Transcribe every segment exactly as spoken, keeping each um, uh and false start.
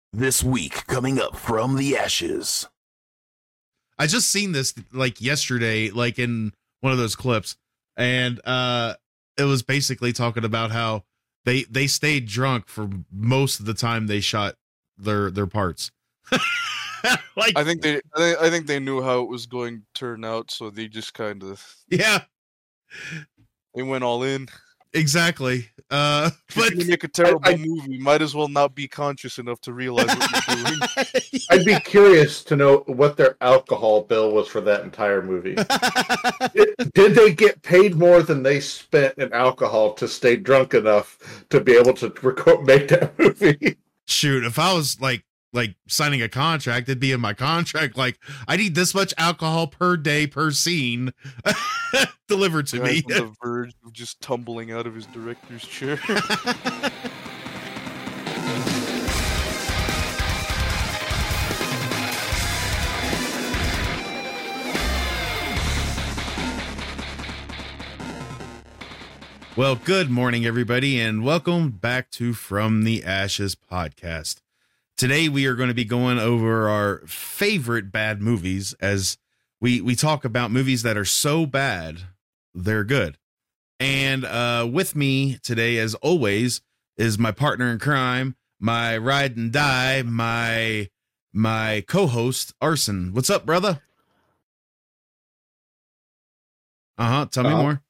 This week, coming up from the ashes. I just seen this like yesterday, like in one of those clips, and uh, it was basically talking about how they they stayed drunk for most of the time they shot their their parts. Like, I think they, I think they knew how it was going to turn out, so they just kind of, yeah, they went all in. Exactly. Uh, but if you make a terrible I, I, movie, you might as well not be conscious enough to realize what you're doing. I'd be curious to know what their alcohol bill was for that entire movie. did, did they get paid more than they spent in alcohol to stay drunk enough to be able to record, make that movie? Shoot, if I was like like signing a contract, it'd be in my contract. Like, I need this much alcohol per day per scene delivered to me. On the verge of just tumbling out of his director's chair. Well, good morning, everybody, and welcome back to From the Ashes podcast. Today, we are going to be going over our favorite bad movies as we, we talk about movies that are so bad, they're good. And uh, with me today, as always, is my partner in crime, my ride and die, my, my co-host, Arson. What's up, brother? Uh-huh, tell me uh, more.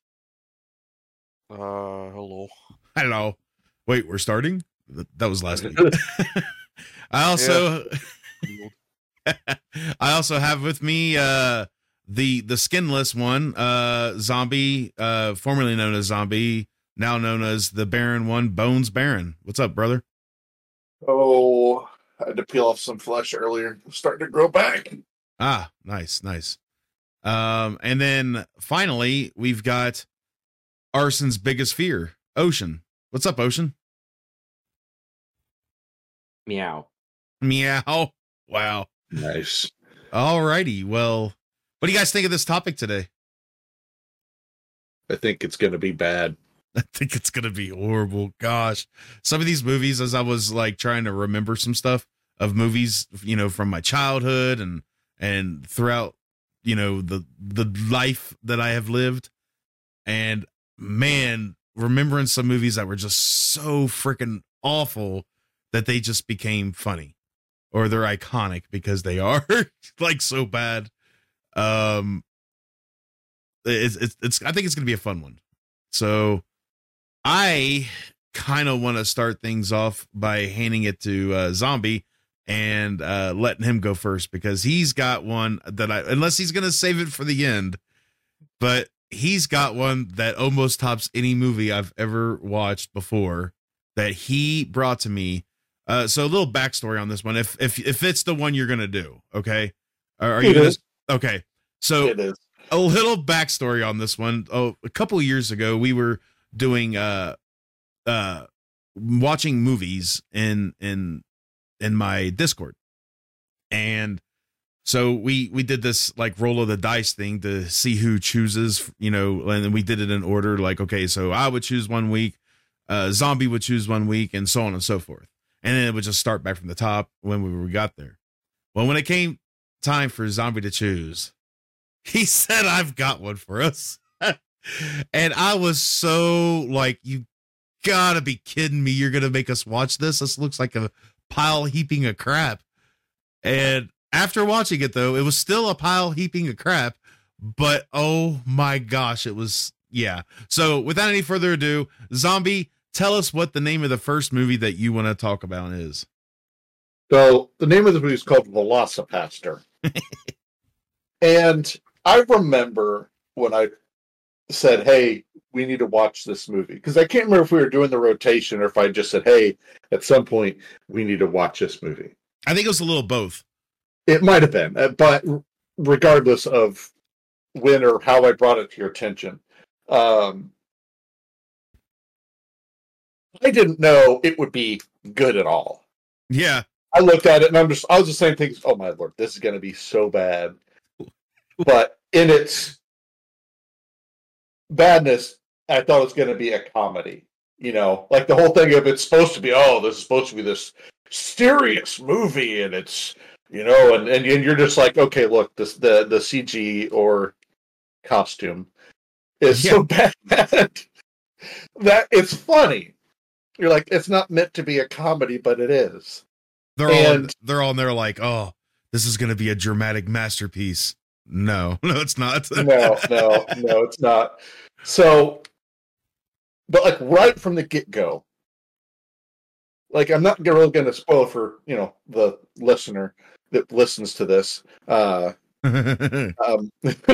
Uh, hello. Hello. Wait, we're starting? That was last week. I also, yeah. I also have with me uh, the the skinless one, uh, Zombie, uh, formerly known as Zombie, now known as the Baron One, Bones Baron. What's up, brother? Oh, I had to peel off some flesh earlier. I'm starting to grow back. Ah, nice, nice. Um, and then finally, we've got Arson's biggest fear, Ocean. What's up, Ocean? Meow. Meow. Wow. Nice. All righty. Well, what do you guys think of this topic today? I think it's going to be bad. I think it's going to be horrible. Gosh. Some of these movies, as I was like trying to remember some stuff of movies, you know, from my childhood and, and throughout, you know, the, the life that I have lived. And man, remembering some movies that were just so freaking awful that they just became funny. Or they're iconic because they are like so bad. Um, it's, it's, it's, I think it's going to be a fun one. So I kind of want to start things off by handing it to uh, Zombie and uh, letting him go first because he's got one that I, unless he's going to save it for the end, but he's got one that almost tops any movie I've ever watched before that he brought to me. Uh, so a little backstory on this one, if if if it's the one you're gonna do, okay? Are, are you gonna, okay? So it is. A little backstory on this one. Oh, a couple of years ago, we were doing uh uh watching movies in in in my Discord, and so we we did this like roll of the dice thing to see who chooses, you know, and then we did it in order. Like, okay, so I would choose one week, uh, Zombie would choose one week, and so on and so forth. And then it would just start back from the top when we got there. Well, when it came time for Zombie to choose, he said, I've got one for us. And I was so like, you gotta be kidding me. You're going to make us watch this. This looks like a pile heaping of crap. And after watching it, though, it was still a pile heaping of crap. But oh my gosh, it was, yeah. So without any further ado, Zombie, tell us what the name of the first movie that you want to talk about is. So the name of the movie is called Velocipaster. And I remember when I said, hey, we need to watch this movie. Because I can't remember if we were doing the rotation or if I just said, hey, at some point, we need to watch this movie. I think it was a little both. It might have been. But regardless of when or how I brought it to your attention, um, I didn't know it would be good at all. Yeah. I looked at it and I'm just, I was just saying things, oh my Lord, this is going to be so bad. But in its badness, I thought it was going to be a comedy. You know, like the whole thing of it's supposed to be, oh, this is supposed to be this serious movie, and it's you know, and, and and you're just like, okay, look, this the the C G or costume is Yeah. so bad that it's funny. You're like, it's not meant to be a comedy, but it is. They're all And- they're all there like, oh, this is gonna be a dramatic masterpiece. No, no, it's not. no, no, no, it's not. So, but like right from the get go, like I'm not really going to spoil for you know the listener that listens to this. Uh, um,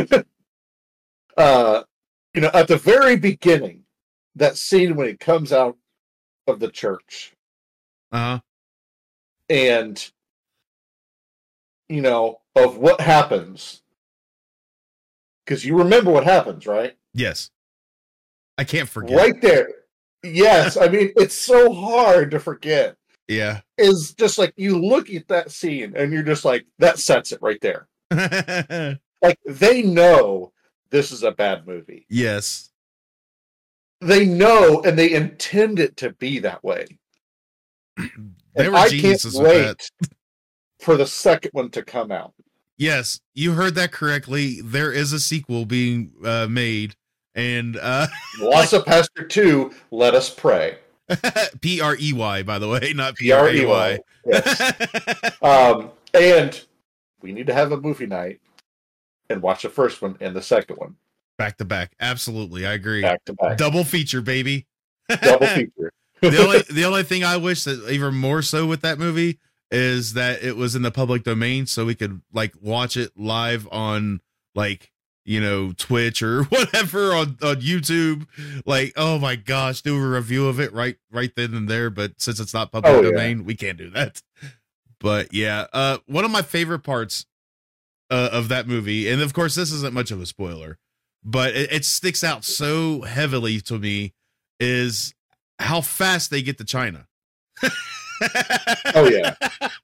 uh, you know, at the very beginning, that scene when he comes out of the church, uh-huh. and you know of what happens, because you remember what happens, right? Yes. I can't forget. Right there. Yes, I mean it's so hard to forget. Yeah. Is just like you look at that scene and you're just like, that sets it right there. Like they know this is a bad movie. Yes. They know and they intend it to be that way. They And were I can't geniuses with that. wait for the second one to come out. Yes, you heard that correctly. There is a sequel being uh, made, and uh, Velocipaster two, Let Us Pray. P R E Y, by the way, not P P R R E E Y. Y. Yes. Um, and we need to have a movie night and watch the first one and the second one Back to back, absolutely, I agree. back to back. Double feature, baby. Double feature. the only the only thing I wish that even more so with that movie is that it was in the public domain, so we could like watch it live on like you know Twitch or whatever on, on YouTube. Like, oh my gosh, do a review of it right right then and there. But since it's not public Oh, yeah. domain, we can't do that. But yeah, uh, one of my favorite parts uh, of that movie, and of course this isn't much of a spoiler, but it, it sticks out so heavily to me, is how fast they get to China. Oh yeah.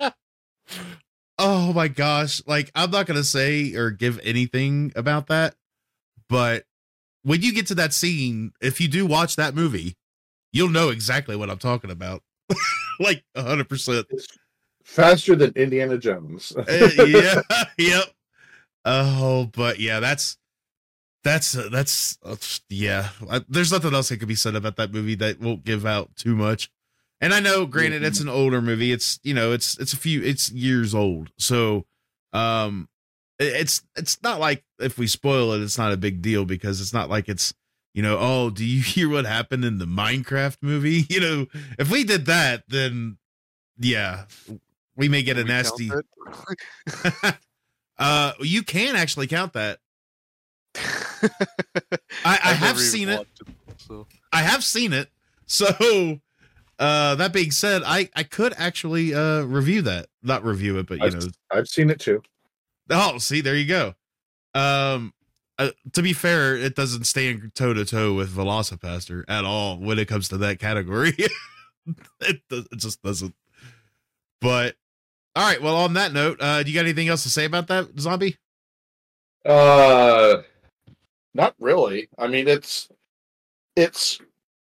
Oh my gosh. Like, I'm not gonna say or give anything about that, but when you get to that scene, if you do watch that movie, you'll know exactly what I'm talking about. Like a hundred percent. Faster than Indiana Jones. Uh, yeah. Yep. Oh, but yeah, that's that's uh, that's uh, yeah. I, there's nothing else that could be said about that movie that won't give out too much. And I know, granted, it's an older movie. It's you know, it's it's a few, it's years old. So, um, it, it's it's not like if we spoil it, it's not a big deal because it's not like it's you know, oh, do you hear what happened in the Minecraft movie? You know, if we did that, then yeah, we may get Can a we nasty. count it? uh, you can actually count that. I, I I've have never seen even it. watched so. I have seen it. So, uh, that being said, I, I could actually, uh, review that, not review it, but you I've, know, I've seen it too. oh, see, there you go. Um, uh, to be fair, it doesn't stand toe to toe with Velocipaster at all when it comes to that category. it, does, it just doesn't. But all right. Well, on that note, uh, do you got anything else to say about that, Zombie? Uh, not really. I mean, it's it's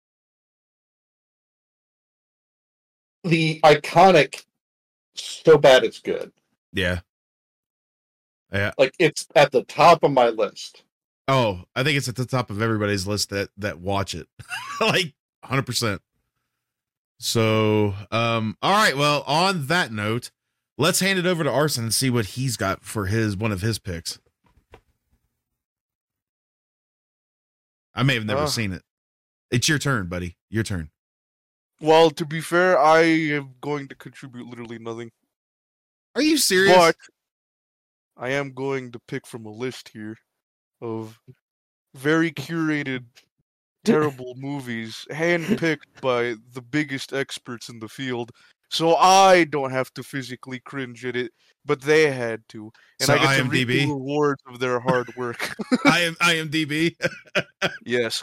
the iconic. So bad it's good. Yeah. Yeah. Like it's at the top of my list. Oh, I think it's at the top of everybody's list that that watch it. Like one hundred percent. So, um all right, well, on that note, let's hand it over to Arson and see what he's got for his one of his picks. I may have never Uh. seen it. It's your turn, buddy. Your turn. Well, to be fair, I am going to contribute literally nothing. Are you serious? But I am going to pick from a list here of very curated, terrible movies, handpicked by the biggest experts in the field. So I don't have to physically cringe at it, but they had to. And So I get to reap the IMDb? rewards of their hard work. I am IMDb. Yes.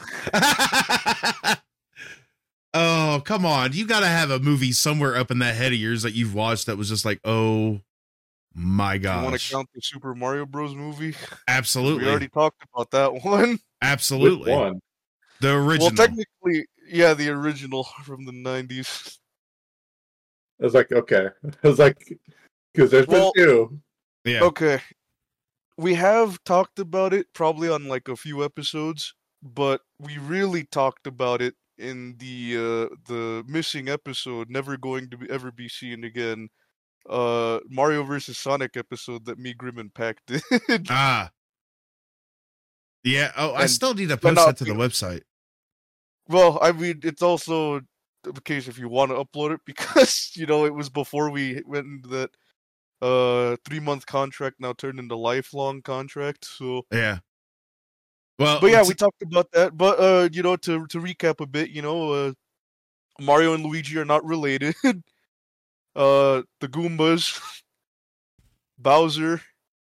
Oh, come on. You got to have a movie somewhere up in that head of yours that you've watched that was just like, oh my You want gosh. to count the Super Mario Bros. Movie? Absolutely. We already talked about that one. Absolutely. Which one? The original. Well, technically, yeah, the original from the nineties. I was like, okay. I was like, because there's Well- been two. Yeah. Okay. We have talked about it probably on like a few episodes, but we really talked about it in the uh the missing episode, never going to be, ever be seen again. Uh Mario versus Sonic episode that me, Grim, and Pack did. Ah. Yeah. Oh, I And- still need to but post not- that to the website. Well, I mean, it's also the case if you want to upload it because you know it was before we went into that uh three month contract now turned into lifelong contract. So, Yeah. Well, but yeah, it's- we talked about that. But uh, you know, to to recap a bit, you know, uh, Mario and Luigi are not related. uh, the Goombas, Bowser,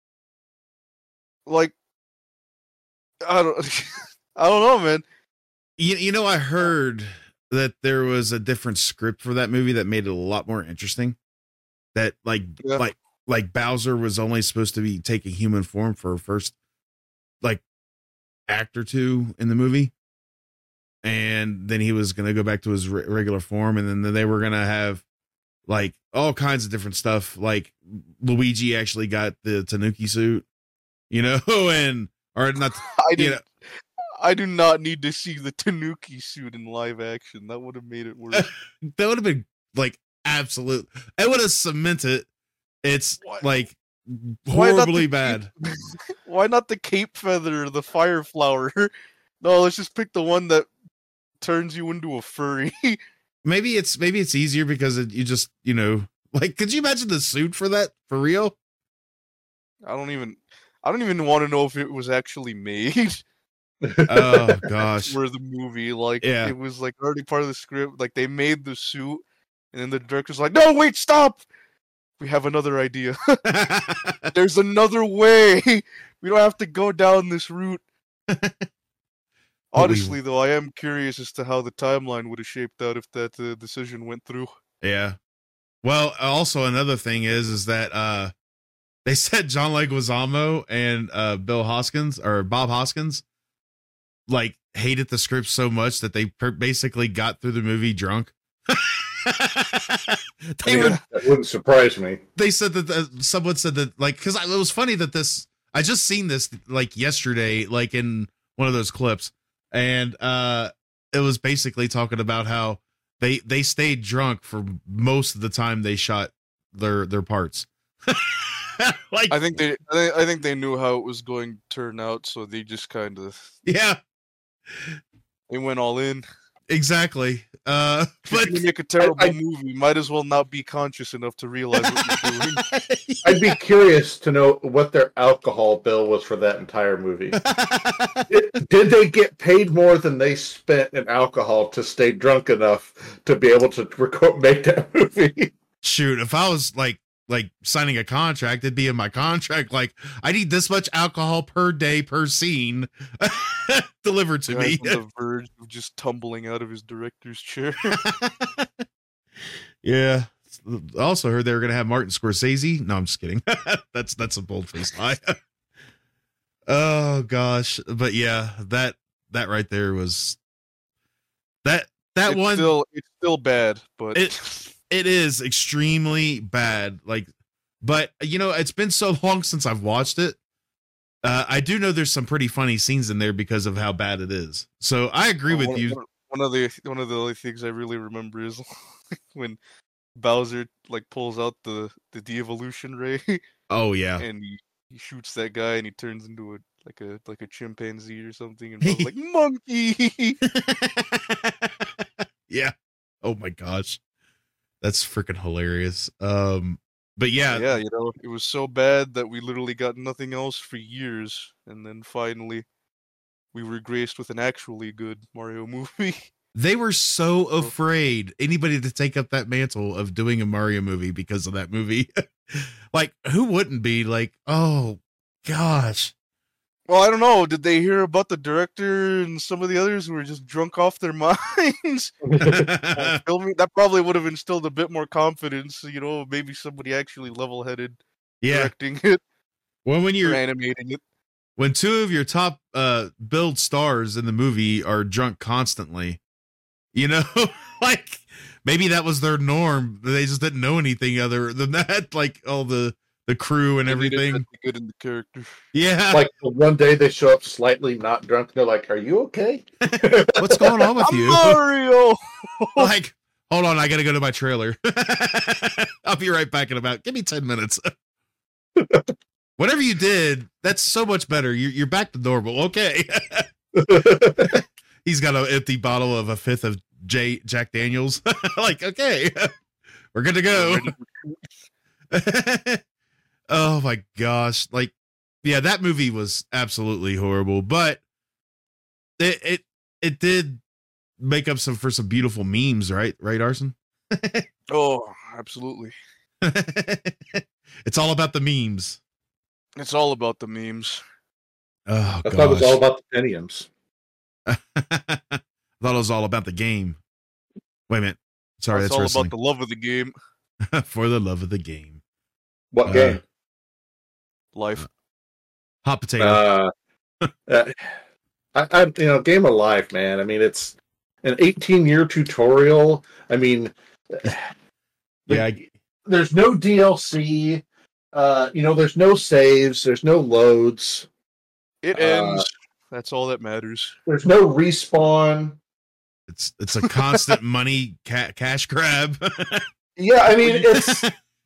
like, I don't, I don't know, man. You, you know, I heard that there was a different script for that movie that made it a lot more interesting. That like Yeah. like like Bowser was only supposed to be taking human form for a first like act or two in the movie, and then he was gonna go back to his re- regular form, and then they were gonna have like all kinds of different stuff. Like Luigi actually got the Tanuki suit, you know, and or not. I You did. know, I do not need to see the Tanuki suit in live action. That would have made it worse. that would have been like absolute. It would have cemented. It's Why- like Why not horribly the bad. Cape- Why not the cape feather or the fire flower? No, let's just pick the one that turns you into a furry. Maybe it's maybe it's easier because it, you just you know like could you imagine the suit for that for real? I don't even. I don't even want to know if it was actually made Oh gosh. for the movie. Like, Yeah. it was like already part of the script. Like, they made the suit, and then the director's like, "No, wait, stop! We have another idea. There's another way. We don't have to go down this route." Honestly, though, I am curious as to how the timeline would have shaped out if that uh, decision went through. Yeah. Well, also another thing is is that uh they said John Leguizamo and uh Bill Hoskins or Bob Hoskins like hated the script so much that they per- basically got through the movie drunk. they were That wouldn't surprise me. they said that the, someone said that like because it was funny that this I just seen this like yesterday like in one of those clips, and uh it was basically talking about how they they stayed drunk for most of the time they shot their their parts. Like I think they, I think, I think they knew how it was going to turn out, so they just kind of yeah, they went all in. exactly. Uh If but you're gonna make a terrible I- movie, might as well not be conscious enough to realize what you're doing. I'd be curious to know what their alcohol bill was for that entire movie. Did, did they get paid more than they spent in alcohol to stay drunk enough to be able to record, make that movie? Shoot, if I was like like signing a contract, it'd be in my contract like I need this much alcohol per day per scene delivered to Guy's me. on the verge of just tumbling out of his director's chair. Yeah. I also heard they were gonna have Martin Scorsese. No, I'm just kidding. that's that's a bold faced lie. Oh gosh. But yeah, that that right there was that that it's one still it's still bad, but It- it is extremely bad. Like, but you know, it's been so long since I've watched it. Uh, I do know there's some pretty funny scenes in there because of how bad it is. So I agree Uh, with one, you. One, one of the one of the only things I really remember is when Bowser like pulls out the the de-evolution ray Oh yeah. and he, he shoots that guy and he turns into a like a like a chimpanzee or something and Bowser's like monkey. Yeah. Oh my gosh. That's freaking hilarious. Um, but yeah, Yeah, you know, it was so bad that we literally got nothing else for years, and then finally we were graced with an actually good Mario movie. they were so afraid anybody to take up that mantle of doing a Mario movie because of that movie. Like, who wouldn't be like, oh gosh. Well, I don't know. Did they hear about the director and some of the others who were just drunk off their minds? Well, filming that probably would have instilled a bit more confidence. You know, maybe somebody actually level-headed Yeah. directing it Well, when or you're animating it. when two of your top uh build stars in the movie are drunk constantly, you know, like maybe that was their norm. They just didn't know anything other than that, like all the the crew and They needed everything. that to get in the character. Yeah, Like one day they show up slightly not drunk. They're like, "Are you okay?" what's going on with I'm you? Mario. Like, hold on, I gotta go to my trailer. I'll be right back in about. Give me ten minutes. Whatever you did, that's so much better. You're you're back to normal. Okay. He's got an empty bottle of a fifth of J Jack Daniels. Like, okay, we're good to go. Oh my gosh. Like, yeah, that movie was absolutely horrible, but it it it did make up some for some beautiful memes, right? Right, Arson? Oh, absolutely. It's all about the memes. It's all about the memes. Oh I gosh. thought it was all about the Pentiums. I thought it was all about the game. Wait a minute. Sorry, it's that's all wrestling. about the love of the game. For the love of the game. What Uh, game? Life. Hot potato. Uh, uh, I, I, you know, Game of Life, man. I mean, it's an eighteen-year tutorial. I mean, yeah, I, there's no D L C. Uh, you know, there's no saves. There's no loads. It Uh, ends. That's all that matters. There's no respawn. it's it's a constant money ca- cash grab. Yeah, I mean, it's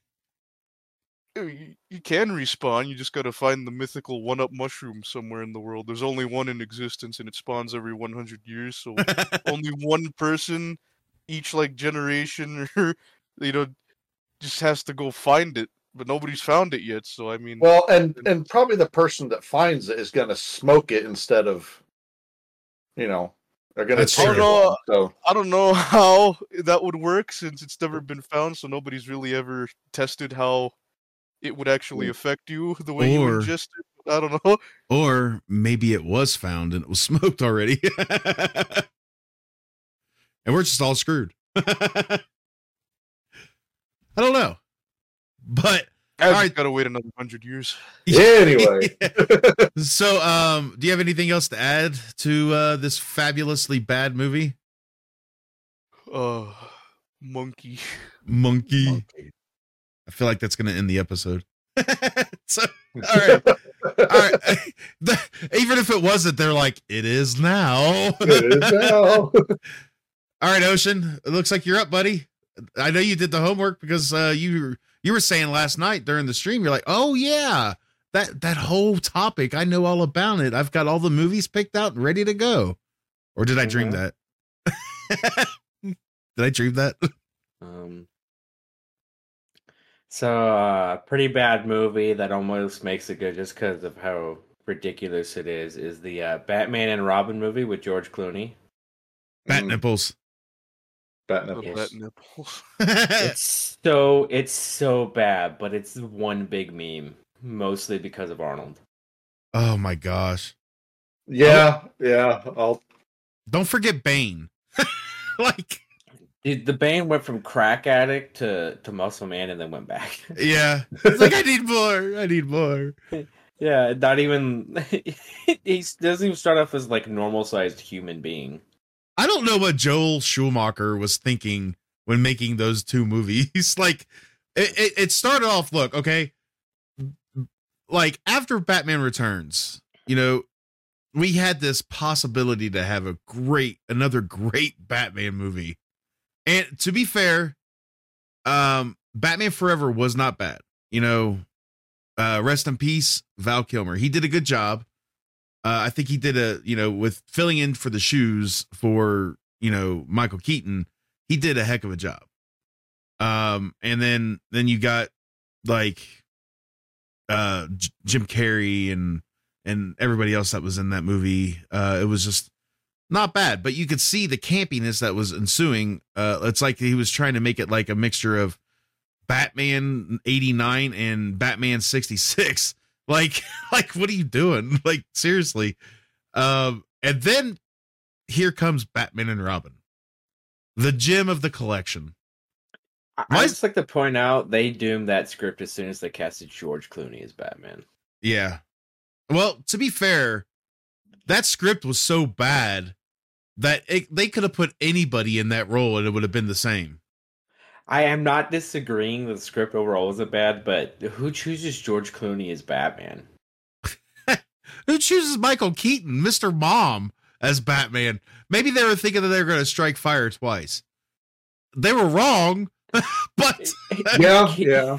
You, you can respawn. You just got to find the mythical one-up mushroom somewhere in the world. There's only one in existence, and it spawns every one hundred years. So only one person each like generation, or you know, just has to go find it. But nobody's found it yet. So I mean, well, and and probably the person that finds it is going to smoke it instead of, you know, they're going to That's take true. it. Oh, So I don't know how that would work since it's never been found. So nobody's really ever tested how it would actually affect you the way you Or- ingest it. I don't know. Or maybe it was found and it was smoked already. And we're just all screwed. I don't know. But I All just right. gotta wait another hundred years. anyway, so um do you have anything else to add to uh this fabulously bad movie? Uh, monkey. Monkey. I feel like that's gonna end the episode. So all right. All right. Even if it wasn't, they're like, it is now. it is now. All right, Ocean. It looks like you're up, buddy. I know you did the homework because uh, you you were saying last night during the stream, you're like, oh yeah, that that whole topic, I know all about it. I've got all the movies picked out and ready to go. Or did I dream that? Did I dream that? Um, so, uh, pretty bad movie that almost makes it good just because of how ridiculous it is, is the uh, Batman and Robin movie with George Clooney. Bat Mm, nipples. bat The nipples. bat nipples. It's so, it's so bad, but it's one big meme, mostly because of Arnold. Oh my gosh. Yeah, yeah. I'll Don't forget Bane. Like, Dude, the Bane went from crack addict to, to muscle man and then went back. yeah. It's like, I need more. I need more. Yeah, not even, he doesn't even start off as like normal sized human being. I don't know what Joel Schumacher was thinking when making those two movies. Like, it, it, it started off, look, okay, like after Batman Returns, you know, we had this possibility to have a great, another great Batman movie. And to be fair, um, Batman Forever was not bad. You know, uh, rest in peace, Val Kilmer. He did a good job. Uh, I think he did a, you know, with filling in for the shoes for, you know, Michael Keaton, he did a heck of a job. Um, and then, then you got like, uh, J- Jim Carrey and, and everybody else that was in that movie. Uh, it was just not bad, but you could see the campiness that was ensuing. Uh, it's like he was trying to make it like a mixture of Batman eighty-nine and Batman sixty-six. Like, like, what are you doing? Like, seriously. Um, and then here comes Batman and Robin, the gem of the collection. I Why I is- just like to point out they doomed that script as soon as they casted George Clooney as Batman. Yeah. Well, to be fair, that script was so bad that it, they could have put anybody in that role and it would have been the same. I am not disagreeing that the script overall wasn't bad, but who chooses George Clooney as Batman? Who chooses Michael Keaton, Mister Mom, as Batman? Maybe they were thinking that they were going to strike fire twice. They were wrong, but Yeah, yeah.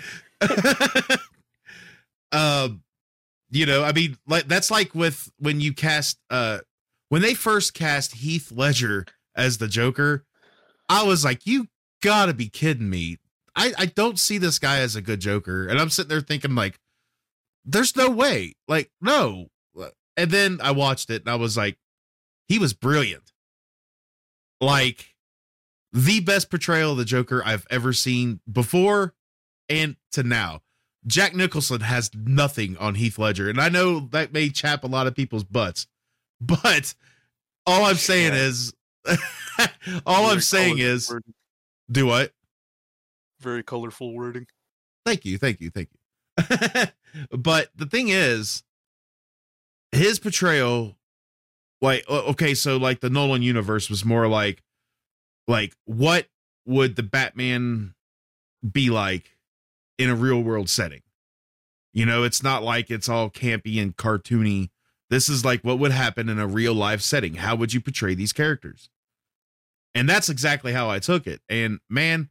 um, you know, I mean, like that's like with when you cast, uh, when they first cast Heath Ledger as the Joker, I was like, you gotta be kidding me. I, I don't see this guy as a good Joker. And I'm sitting there thinking like, there's no way, like, no. And then I watched it and I was like, he was brilliant. Like the best portrayal of the Joker I've ever seen before and to now. Jack Nicholson has nothing on Heath Ledger. And I know that may chap a lot of people's butts, but all I'm saying is, all Very I'm saying colorful is, wording. do what? Very colorful wording. Thank you. Thank you. Thank you. But the thing is, his portrayal, like, okay, so like the Nolan universe was more like, like, what would the Batman be like in a real world setting? You know, it's not like it's all campy and cartoony. This is like what would happen in a real life setting. How would you portray these characters? And that's exactly how I took it. And man,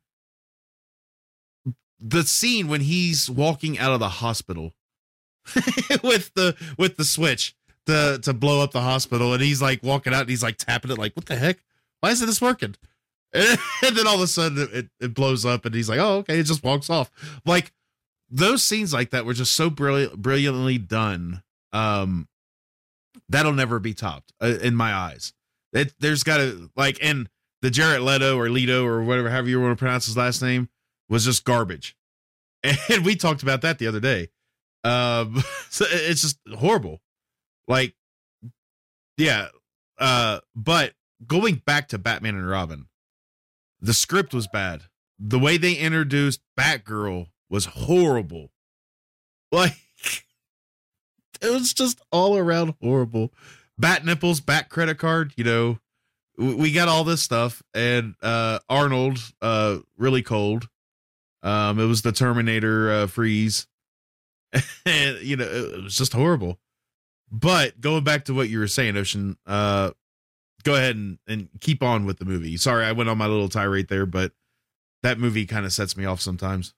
the scene when he's walking out of the hospital with the with the switch to to blow up the hospital, and he's like walking out and he's like tapping it like, what the heck? Why isn't this working? And then all of a sudden it, it blows up and he's like, oh, okay, it just walks off. Like those scenes like that were just so brilliant, brilliantly done. Um, that'll never be topped uh, in my eyes. It, there's got to like, and the Jared Leto or Leto or whatever, however you want to pronounce his last name, was just garbage. And we talked about that the other day. Um, so it's just horrible. Like, yeah. Uh, but going back to Batman and Robin, the script was bad. The way they introduced Batgirl was horrible. Like, it was just all around horrible. Bat nipples, bat credit card, you know, we got all this stuff. And uh, Arnold, uh, really cold. Um, it was the Terminator uh, freeze. And, you know, it was just horrible. But going back to what you were saying, Ocean, uh, go ahead and, and keep on with the movie. Sorry, I went on my little tirade there, but that movie kind of sets me off sometimes.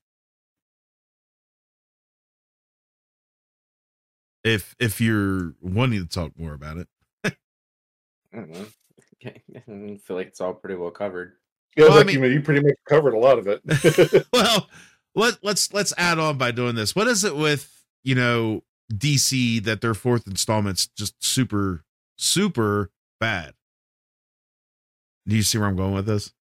If if you're wanting to talk more about it. I don't know. Okay. I feel like it's all pretty well covered. Yeah, Well, I like mean- you, you pretty much covered a lot of it. Well, let let's let's add on by doing this. What is it with, you know, D C that their fourth installment's just super super bad? Do you see where I'm going with this?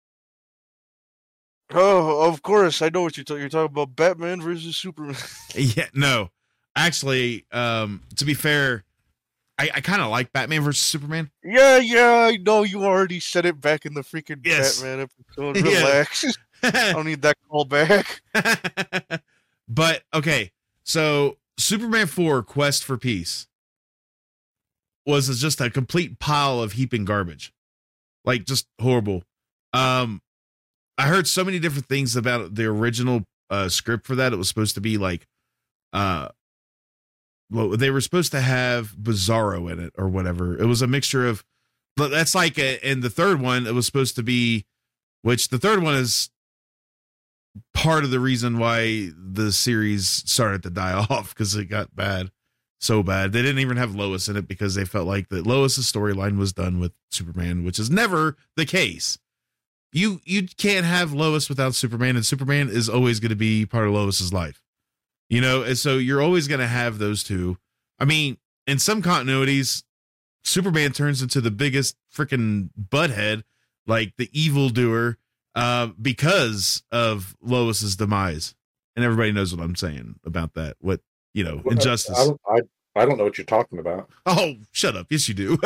Oh, of course, I know what you're talking. You're talking about Batman versus Superman. Yeah, no. Actually, um, to be fair, I, I kind of like Batman versus Superman. yeah, yeah, I know you already said it back in the freaking Yes. Batman episode. Yeah. Relax. I don't need that call back. But okay, so Superman four Quest for Peace was just a complete pile of heaping garbage. Like just horrible. Um I heard so many different things about the original uh script for that. It was supposed to be like uh well, they were supposed to have Bizarro in it or whatever. It was a mixture of, but that's like a, in the third one, it was supposed to be, which the third one is part of the reason why the series started to die off, because it got bad, so bad. They didn't even have Lois in it because they felt like that Lois's storyline was done with Superman, which is never the case. You you can't have Lois without Superman, and Superman is always going to be part of Lois's life. You know, and so you're always going to have those two. I mean, in some continuities, Superman turns into the biggest freaking butthead, like the evildoer, uh, because of Lois's demise. And everybody knows what I'm saying about that. What, you know, injustice. I don't, I, I don't know what you're talking about. Oh, shut up. Yes, you do.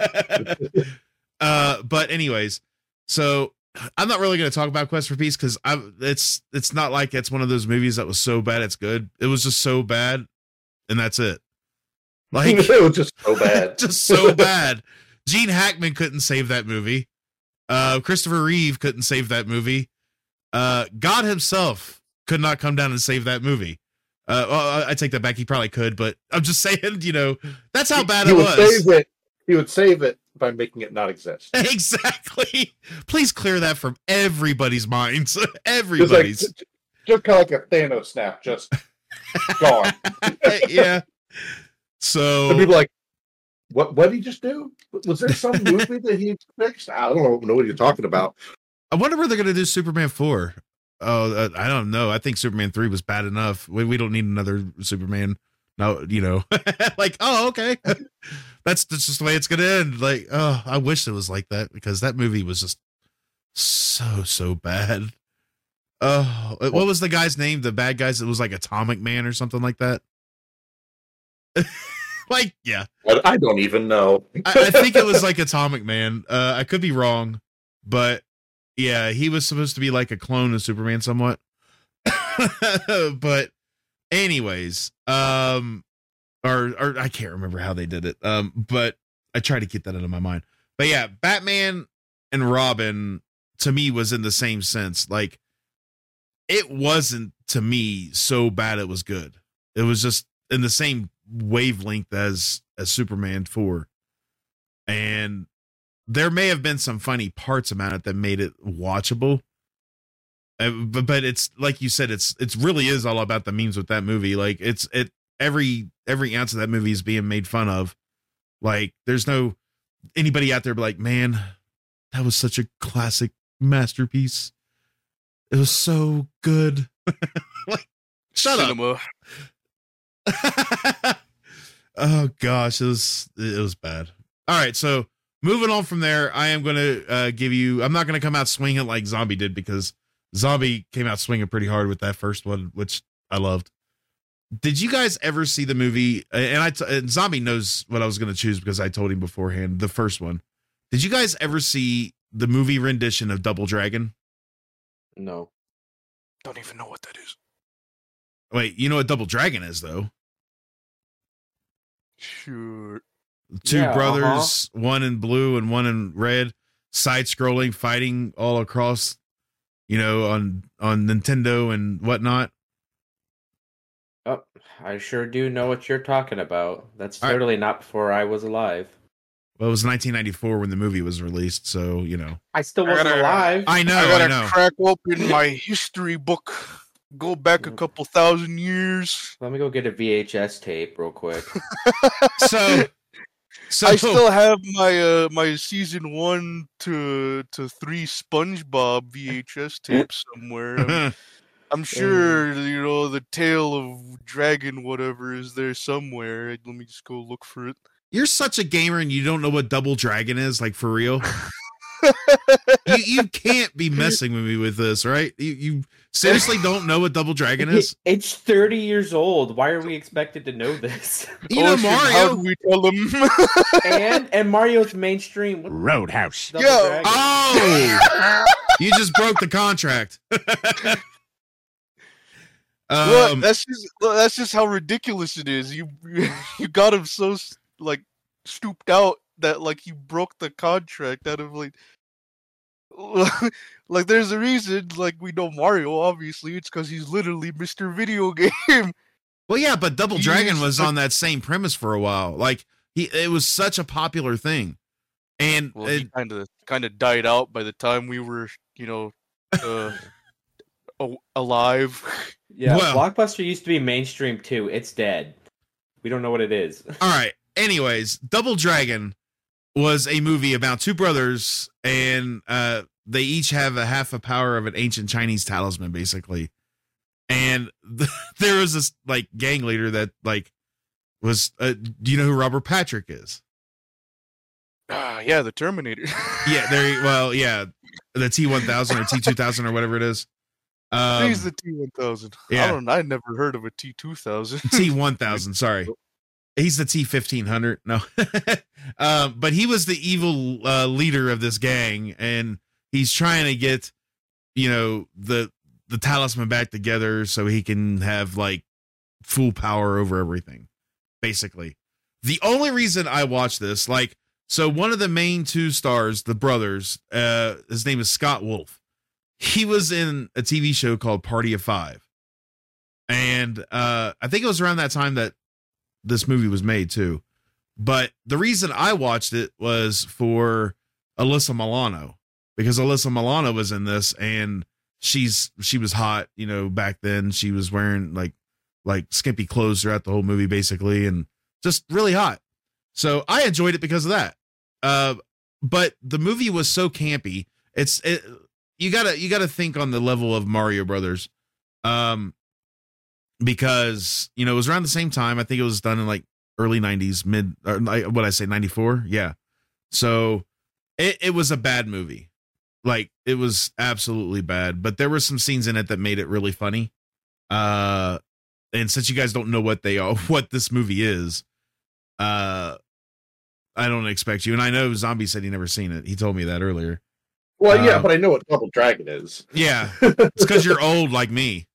uh, but anyways, so I'm not really going to talk about Quest for Peace because I it's it's not like it's one of those movies that was so bad it's good. It was just so bad, and that's it. Like It was just so bad. just so bad. Gene Hackman couldn't save that movie. Uh, Christopher Reeve couldn't save that movie. Uh, God himself could not come down and save that movie. Uh, well, I take that back. He probably could, but I'm just saying, you know, that's how bad he it would was. Save it. He would save it by making it not exist. Exactly. Please clear that from everybody's minds. Everybody's. Just, like, just kind of like a Thanos snap, just gone. Yeah. So And people are like, what? What did he just do? Was there some movie that he fixed? I don't know, know what you're talking about. I wonder where they're going to do Superman four. Oh, uh, I don't know. I think Superman three was bad enough. We, we don't need another Superman. No, you know, like, oh, okay. That's, that's just the way it's going to end. Like, oh, I wish it was like that because that movie was just so, so bad. Oh, what was the guy's name? The bad guys? It was like Atomic Man or something like that. Like, yeah. I, I don't even know. I, I think it was like Atomic Man. Uh, I could be wrong, but yeah, he was supposed to be like a clone of Superman somewhat. But anyways, um, or, or I can't remember how they did it. Um, but I try to get that out of my mind. But yeah, Batman and Robin to me was in the same sense. Like, it wasn't to me so bad it was good. It was just in the same wavelength as as Superman four. And there may have been some funny parts about it that made it watchable. Uh, but, but it's like you said, it's it's really is all about the memes with that movie. Like it's it every every ounce of that movie is being made fun of. Like there's no anybody out there be like, man, that was such a classic masterpiece. It was so good. Like, shut Cinema. up. Oh gosh, it was it was bad. All right, so moving on from there, I am going to uh, give you. I'm not going to come out swinging like Zombie did because Zombie came out swinging pretty hard with that first one, which I loved. Did you guys ever see the movie? And I t- and Zombie knows what I was going to choose because I told him beforehand. The first one. Did you guys ever see the movie rendition of Double Dragon? No. Don't even know what that is. Wait, you know what Double Dragon is though? Sure. Two Yeah, brothers, uh-huh. One in blue and one in red, side scrolling, fighting all across, you know, on on Nintendo and whatnot. Oh, I sure do know what you're talking about. That's All totally right. Not before I was alive. Well, it was nineteen ninety-four when the movie was released, so you know. I still wasn't I gotta, alive. I know. I gotta I know. crack open my history book. Go back a couple thousand years. Let me go get a V H S tape real quick. so, so I still have my uh, my season one to to three SpongeBob V H S tapes somewhere. I'm, I'm sure you know the tale of Dragon whatever is there somewhere. Let me just go look for it. You're such a gamer and you don't know what Double Dragon is, like for real. you you can't be messing with me with this, right? You you seriously don't know what Double Dragon is? It's thirty years old. Why are we expected to know this? You know Ocean, Mario. How do we tell them? and and Mario's mainstream Roadhouse. Double Yo. Dragon. Oh, you just broke the contract. Look, um, that's just that's just how ridiculous it is. You you got him so like stooped out that like you broke the contract out of like like there's a reason like we know Mario obviously it's because he's literally Mister Video Game. well, yeah, but Double He Dragon is was the- on that same premise for a while. Like he, it was such a popular thing, and Well, it, he kind of kind of died out by the time we were you know uh, a- alive. Yeah, Well- Blockbuster used to be mainstream too. It's dead. We don't know what it is. all right. Anyways, Double Dragon was a movie about two brothers, and uh, they each have a half a power of an ancient Chinese talisman, basically. And th- there was this like gang leader that like was. Uh, do you know who Robert Patrick is? Ah, yeah, the Terminator. Yeah, there. Well, yeah, the T one thousand or T two thousand or whatever it is. Um, He's the T one thousand. yeah. I don't. I never heard of a T two thousand. T one thousand. Sorry. He's the T fifteen hundred. No. um, but he was the evil uh, leader of this gang, and he's trying to get, you know, the the talisman back together so he can have like full power over everything, basically. The only reason I watch this, like, so one of the main two stars, the brothers, uh, his name is Scott Wolf. he was in a T V show called Party of Five. And uh, I think it was around that time that this movie was made too. But the reason I watched it was for Alyssa Milano, because Alyssa Milano was in this, and she's she was hot, you know, back then. She was wearing like like skimpy clothes throughout the whole movie, basically, and just really hot. So I enjoyed it because of that. Uh, but the movie was so campy. It's it, you gotta you gotta think on the level of Mario Brothers, um, because you know it was around the same time. I think it was done in like early nineties, mid or what I say ninety-four, yeah. So it it was a bad movie, like it was absolutely bad. But there were some scenes in it that made it really funny. Uh, and since you guys don't know what they are, what this movie is, uh, I don't expect you. And I know Zombie said he never seen it. He told me that earlier. Well, yeah, Uh, but I know what Double Dragon is. Yeah, it's because you're old like me.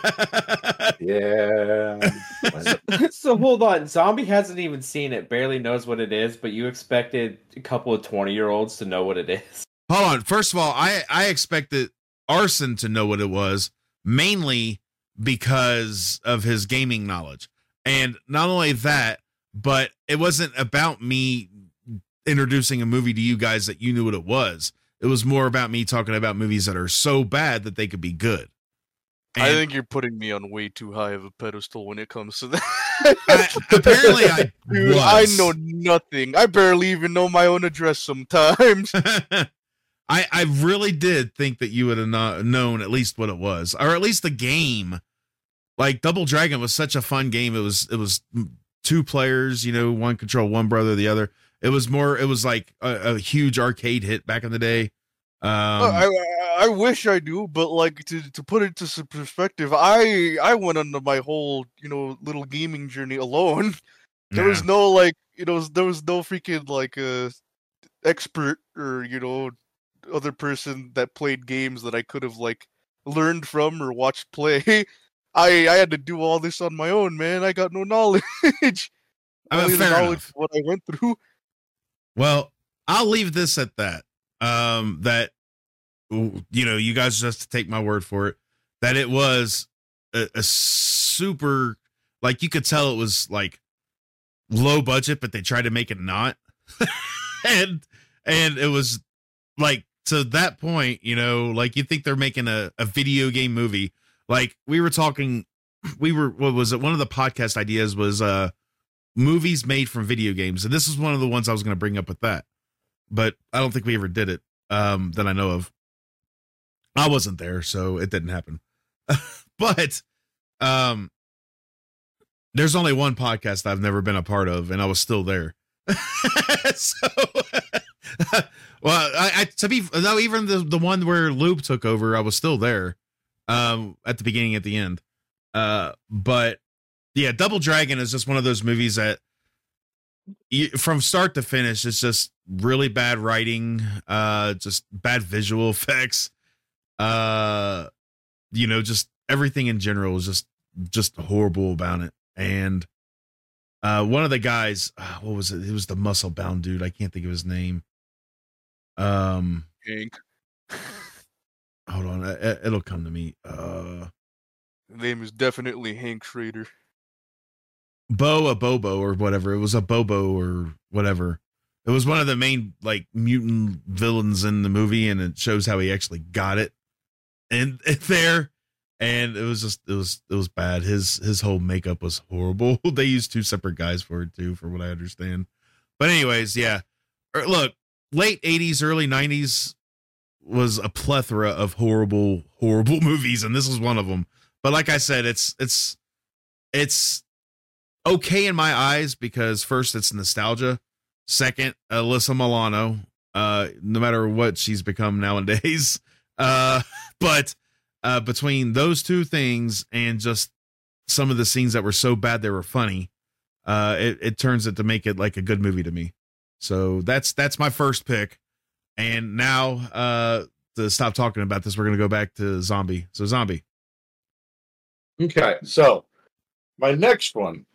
Yeah. So hold on, Zombie hasn't even seen it, barely knows what it is, but you expected a couple of twenty-year-olds to know what it is. Hold on. First of all, I I expected Arson to know what it was, mainly because of his gaming knowledge. And not only that, but it wasn't about me introducing a movie to you guys that you knew what it was. It was more about me talking about movies that are so bad that they could be good. And I think you're putting me on way too high of a pedestal when it comes to that. I, apparently I Dude, was. I know nothing. I barely even know my own address sometimes. I I really did think that you would have not known at least what it was, or at least the game. Like Double Dragon was such a fun game. It was it was two players, you know, one control one brother, the other. It was more. It was like a, a huge arcade hit back in the day. Um, I, I I wish I do, but like to to put it into some perspective, I I went on my whole you know little gaming journey alone. There was yeah. no like you know there was no freaking like uh, expert or you know other person that played games that I could have like learned from or watched play. I I had to do all this on my own, man. I got no knowledge. I mean, Only the fair knowledge enough. of what I went through. Well, I'll leave this at that. Um, that you know, you guys just take my word for it. That it was a, a super, like you could tell it was like low budget, but they tried to make it not, and and it was like to that point, you know, like you think they're making a, a video game movie. Like we were talking, we were what was it? One of the podcast ideas was uh movies made from video games, and this is one of the ones I was going to bring up with that, but I don't think we ever did it um that I know of. I wasn't there, so it didn't happen. But um there's only one podcast I've never been a part of, and I was still there. So well, I, I to be no, even the the one where Lube took over, I was still there um at the beginning, at the end. Uh but yeah, Double Dragon is just one of those movies that you, from start to finish, it's just really bad writing, uh, just bad visual effects, uh, you know, just everything in general is just just horrible about it. And uh, one of the guys, uh, what was it? It was the muscle bound dude. I can't think of his name. Um, Hank. hold on, it, it'll come to me. Uh, His name is definitely Hank Schrader. Bo a Bobo or whatever. It was a Bobo or whatever. It was one of the main like mutant villains in the movie, and it shows how he actually got it and there. And it was just it was it was bad. His his whole makeup was horrible. They used two separate guys for it too, for what I understand. But anyways, yeah. Er, Look, late eighties, early nineties was a plethora of horrible, horrible movies, and this is one of them. But like I said, it's it's it's okay in my eyes because first it's nostalgia, second Alyssa Milano, uh no matter what she's become nowadays, uh but uh between those two things and just some of the scenes that were so bad they were funny, uh it, it turns it to make it like a good movie to me. So that's that's my first pick. And now uh to stop talking about this, we're gonna go back to Zombie. So Zombie. Okay, so my next one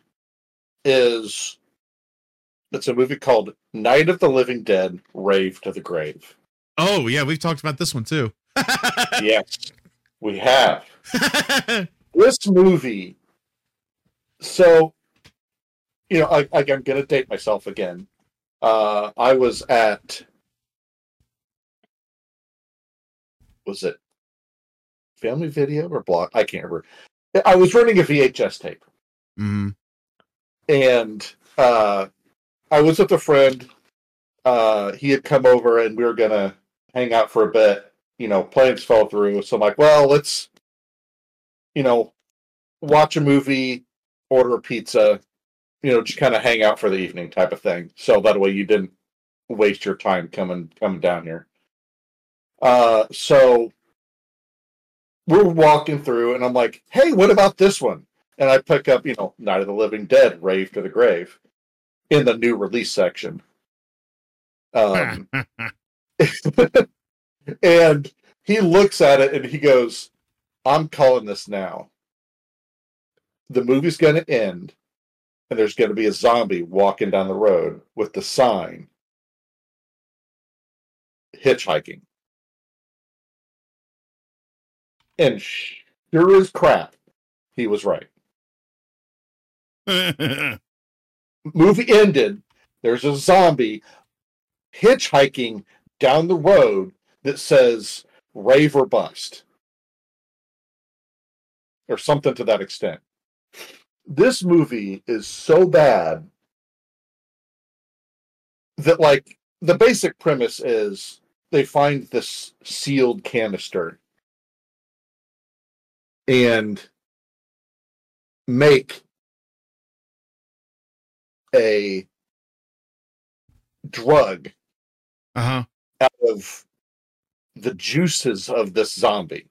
is it's a movie called Night of the Living Dead, Rave to the Grave. Oh yeah, we've talked about this one too. Yes, we have. This movie, so, you know, I, I, I'm going to date myself again. Uh, I was at, was it Family Video or Block? I can't remember. I was running a V H S tape. Mm-hmm. And uh, I was with a friend. Uh, he had come over and we were going to hang out for a bit. You know, plans fell through. So I'm like, well, let's, you know, watch a movie, order a pizza, you know, just kind of hang out for the evening type of thing. So that way you didn't waste your time coming coming down here. Uh, so we're walking through and I'm like, hey, what about this one? And I pick up, you know, Night of the Living Dead, Rave to the Grave in the new release section. Um, and he looks at it and he goes, I'm calling this now. The movie's going to end and there's going to be a zombie walking down the road with the sign, hitchhiking. And sure as crap, he was right. Movie ended. There's a zombie hitchhiking down the road that says rave or bust. Or something to that extent. This movie is so bad that, like, the basic premise is they find this sealed canister and make a drug uh-huh. out of the juices of this zombie.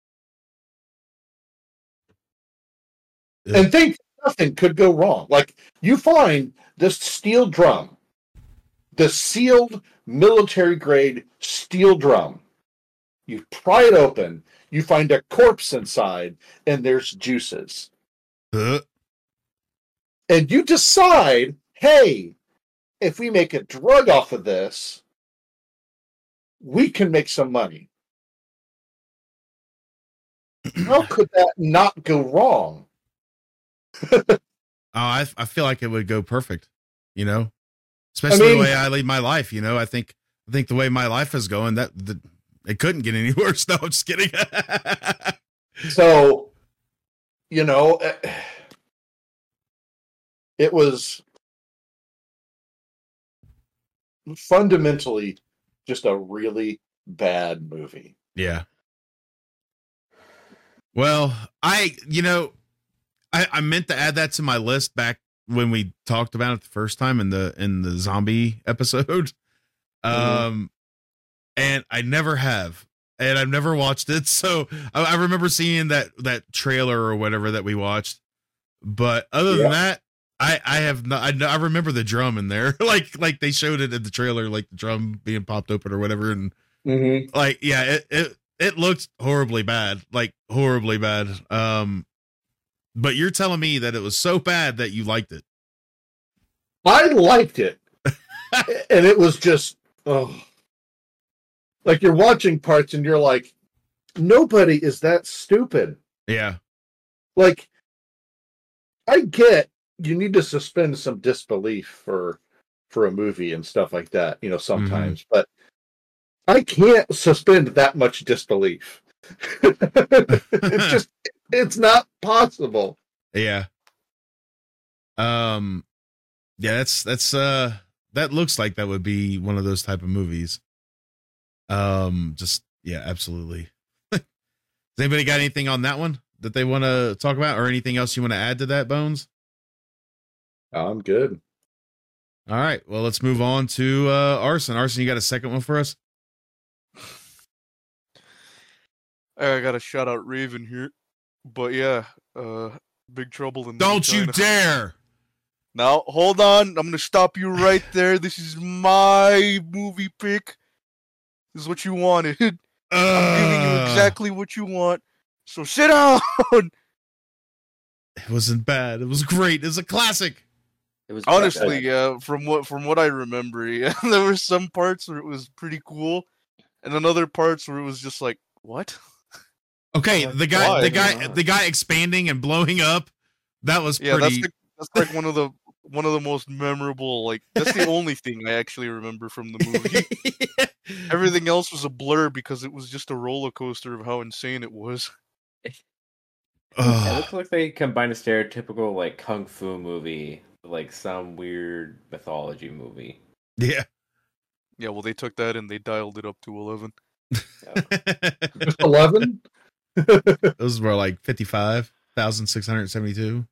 Ugh. And think nothing could go wrong. Like, you find this steel drum, the sealed military grade steel drum. You pry it open, you find a corpse inside, and there's juices. Uh. And you decide, hey, if we make a drug off of this, we can make some money. How could that not go wrong? Oh, I I feel like it would go perfect, you know, especially I mean, the way I lead my life. You know, I think I think the way my life is going, that the, it couldn't get any worse. No, I'm just kidding. So, you know, it was fundamentally just a really bad movie. Yeah. Well, I, you know, I, I meant to add that to my list back when we talked about it the first time in the in the zombie episode. Um, mm-hmm. And I never have, and I've never watched it. So I, I remember seeing that that trailer or whatever that we watched. But other yeah. than that, I I have not. I, I remember the drum in there, like like they showed it in the trailer, like the drum being popped open or whatever, and mm-hmm. like yeah, it it it looked horribly bad, like horribly bad. Um. But you're telling me that it was so bad that you liked it. I liked it. And it was just, oh. Like, you're watching parts and you're like, nobody is that stupid. Yeah. Like, I get you need to suspend some disbelief for for a movie and stuff like that, you know, sometimes. Mm-hmm. But I can't suspend that much disbelief. It's just, it's not possible. Yeah. Um, yeah, that's, that's, uh, that looks like that would be one of those type of movies. Um, just, yeah, absolutely. Has anybody got anything on that one that they want to talk about, or anything else you want to add to that, Bones? I'm good. All right. Well, let's move on to, uh, Arson. Arson, you got a second one for us? I gotta shout out Raven here, but yeah, uh, Big Trouble in Don't Little you China. dare! Now, hold on, I'm gonna stop you right there. This is my movie pick. This is what you wanted. Uh, I'm giving you exactly what you want. So sit down. It wasn't bad. It was great. It's a classic. It was honestly, yeah. From what from what I remember, yeah, there were some parts where it was pretty cool, and then other parts where it was just like, What? Okay, Why- the guy, why? the guy, the guy expanding and blowing up. That was Yeah, pretty. that's like, that's like one of the one of the most memorable. Like that's the only thing I actually remember from the movie. Everything else was a blur because it was just a roller coaster of how insane it was. It Ugh. looks like they combined a stereotypical like kung fu movie with like some weird mythology movie. Yeah. Yeah, well, they took that and they dialed it up to eleven. Just eleven? Those were like fifty-five thousand six hundred seventy-two.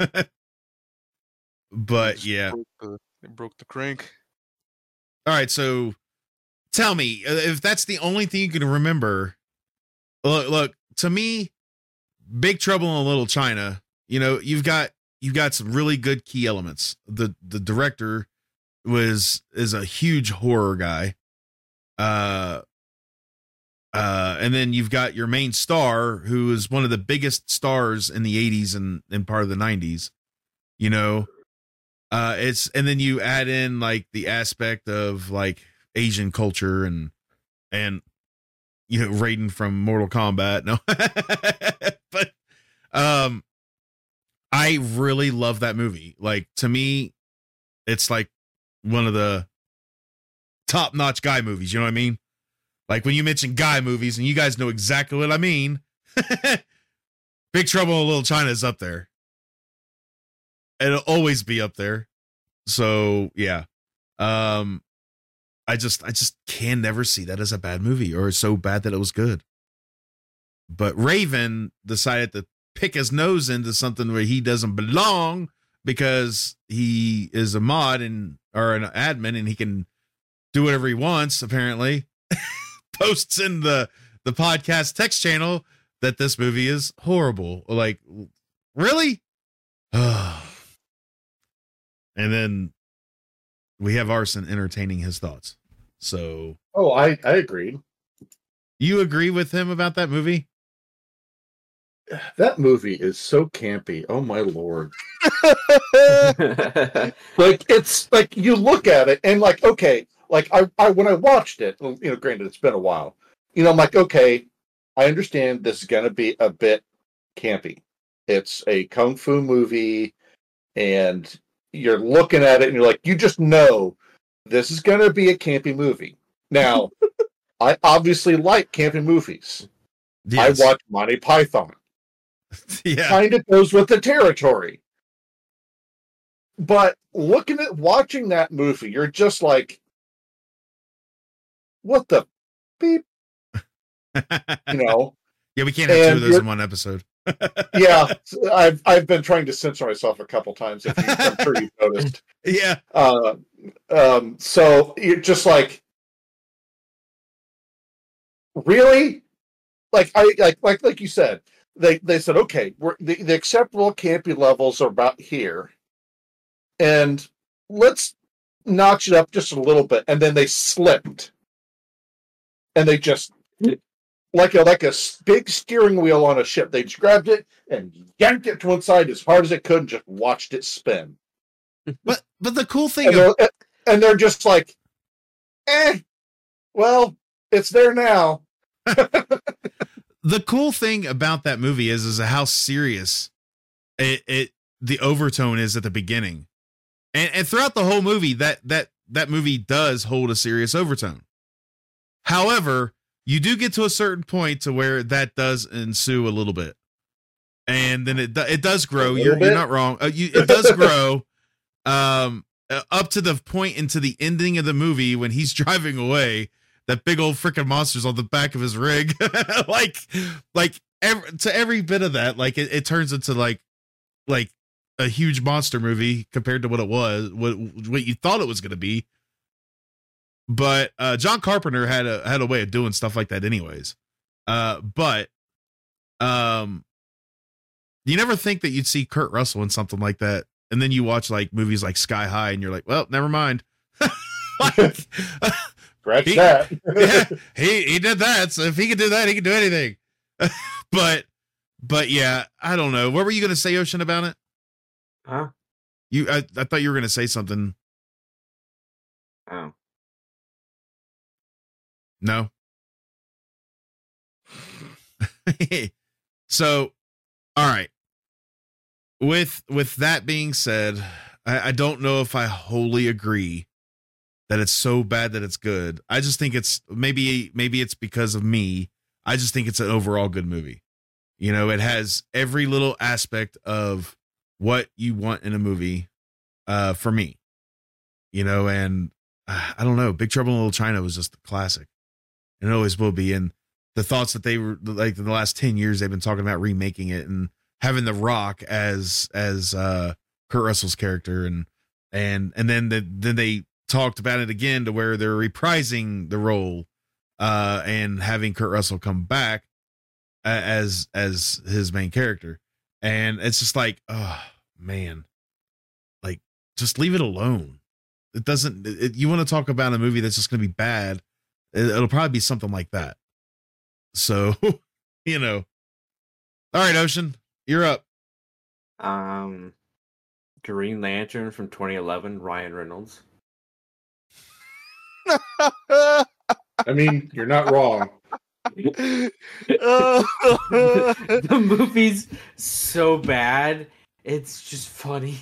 But Just yeah. broke the, they broke the crank. All right. So tell me, uh, if that's the only thing you can remember, look, look, to me, Big Trouble in Little China, you know, you've got, you've got some really good key elements. The, the director was, is a huge horror guy. Uh, Uh, and then you've got your main star, who is one of the biggest stars in the eighties and, and part of the nineties, you know, uh, it's, and then you add in like the aspect of like Asian culture and, and, you know, Raiden from Mortal Kombat. No, but, um, I really love that movie. Like, to me, it's like one of the top notch guy movies. You know what I mean? Like when you mention guy movies, and you guys know exactly what I mean, Big Trouble in Little China is up there. It'll always be up there. So yeah, um, I just I just can never see that as a bad movie or so bad that it was good. But Raven decided to pick his nose into something where he doesn't belong because he is a mod and or an admin and he can do whatever he wants apparently. Posts in the the podcast text channel that this movie is horrible. Like, really? And then we have Arson entertaining his thoughts. So, Oh, I, I agreed. you agree with him about that movie? That movie is so campy. Oh my lord. Like it's like you look at it and like, okay, like I, I when I watched it, you know, granted it's been a while, you know, I'm like, okay, I understand this is gonna be a bit campy. It's a kung fu movie, and you're looking at it and you're like, you just know this is gonna be a campy movie. Now, I obviously like campy movies. Yes. I watch Monty Python. Yeah. Kind of goes with the territory. But looking at watching that movie, you're just like, what the beep? You know? Yeah, we can't have two And of those you're- in one episode. Yeah, I've I've been trying to censor myself a couple times. If you, I'm sure you've noticed. Yeah. Uh, um, so you're just like, really? Like I like like like you said, they they said, okay, we're the, the acceptable campy levels are about here, and let's notch it up just a little bit, and then they slipped, and they just like a like a s- big steering wheel on a ship. They just grabbed it and yanked it to one side as hard as it could, and just watched it spin. But but the cool thing And of, they're, and they're just like, eh, well, it's there now. the cool thing about that movie is is how serious it, it the overtone is at the beginning. And and throughout the whole movie, that that that movie does hold a serious overtone. However, you do get to a certain point to where that does ensue a little bit, and then it do- it does grow. little You're bit? you're not wrong. Uh, you, it does grow, um, uh, up to the point into the ending of the movie when he's driving away. That big old freaking monster's on the back of his rig, like like every, to every bit of that, like it, it turns into like like a huge monster movie compared to what it was, what what you thought it was going to be. But uh, John Carpenter had a had a way of doing stuff like that, anyways. Uh, but um, you never think that you'd see Kurt Russell in something like that, and then you watch like movies like Sky High, and you're like, well, never mind. Like, Scratch He- that. yeah, he he did that. So if he could do that, he can do anything. but but yeah, I don't know. What were you going to say, Ocean, about it? Huh? You, I, I thought you were going to say something. Oh. No. So, all right. With with that being said, I, I don't know if I wholly agree that it's so bad that it's good. I just think it's maybe maybe it's because of me. I just think it's an overall good movie. You know, it has every little aspect of what you want in a movie uh, for me. You know, and uh, I don't know, Big Trouble in Little China was just a classic. And it always will be. And the thoughts that they were like in the last ten years, they've been talking about remaking it and having The Rock as as uh, Kurt Russell's character, and and and then the, then they talked about it again to where they're reprising the role uh, and having Kurt Russell come back as as his main character, and it's just like, oh man, like just leave it alone. It doesn't. It, you want to talk about a movie that's just going to be bad? It, it'll probably be something like that. So, you know. All right, Ocean, you're up. Um, Green Lantern from twenty eleven, Ryan Reynolds. I mean, you're not wrong. The movie's so bad, it's just funny.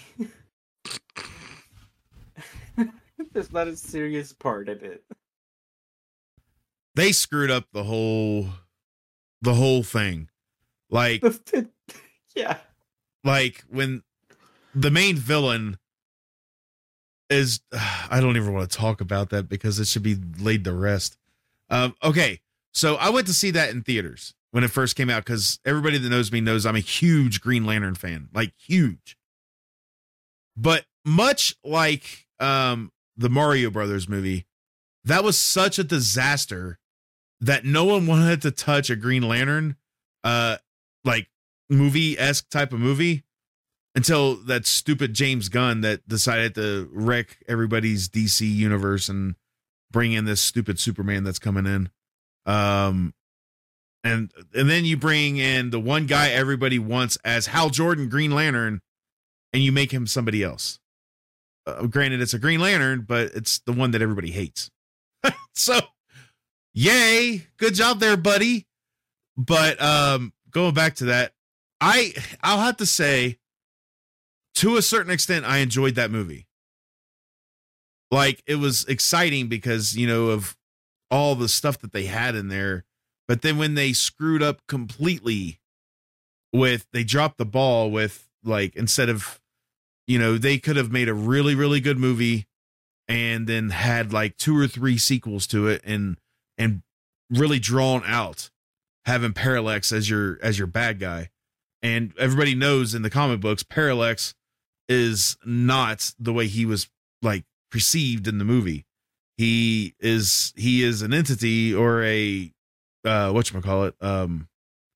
There's not a serious part in it. They screwed up the whole, the whole thing. Like, yeah, like when the main villain is, I don't even want to talk about that because it should be laid to rest. Um, okay, so I went to see that in theaters when it first came out because everybody that knows me knows I'm a huge Green Lantern fan, like huge. But much like um, the Mario Brothers movie, that was such a disaster that no one wanted to touch a Green Lantern, uh, like movie-esque type of movie until that stupid James Gunn that decided to wreck everybody's D C universe and bring in this stupid Superman that's coming in. Um, and, and then you bring in the one guy everybody wants as Hal Jordan Green Lantern and you make him somebody else. Uh, granted, it's a Green Lantern, but it's the one that everybody hates. So, yay, good job there, buddy. But um, going back to that, I I'll have to say, to a certain extent, I enjoyed that movie. Like, it was exciting because, you know, of all the stuff that they had in there. But then when they screwed up completely with, they dropped the ball with, like, instead of, you know, they could have made a really, really good movie and then had like two or three sequels to it and and really drawn out, having Parallax as your as your bad guy. And everybody knows in the comic books, Parallax is not the way he was like perceived in the movie. He is he is an entity or a uh whatchamacallit. Um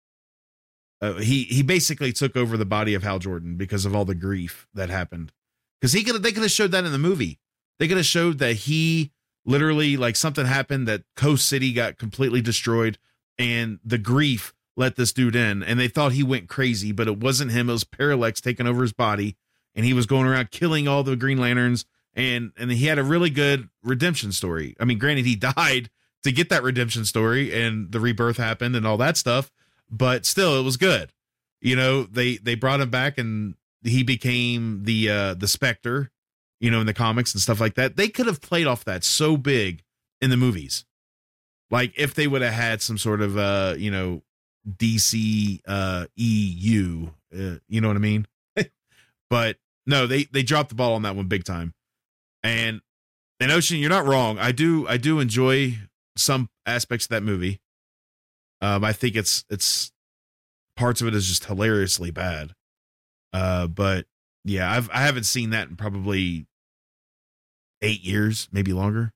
uh, he he basically took over the body of Hal Jordan because of all the grief that happened. Because he could they could have showed that in the movie. They could have showed that he literally, like, something happened, that Coast City got completely destroyed and the grief let this dude in and they thought he went crazy, but it wasn't him. It was Parallax taking over his body and he was going around killing all the Green Lanterns. And, and he had a really good redemption story. I mean, granted, he died to get that redemption story and the rebirth happened and all that stuff, but still it was good. You know, they, they brought him back and he became the, uh, the Spectre, you know, in the comics and stuff like that. They could have played off that so big in the movies. Like if they would have had some sort of, uh, you know, D C uh, E U, uh, you know what I mean? But no, they, they dropped the ball on that one big time. And, and Ocean, you're not wrong. I do, I do enjoy some aspects of that movie. Um, I think it's, it's parts of it is just hilariously bad. Uh, but yeah, I've, I haven't seen that in probably eight years, maybe longer.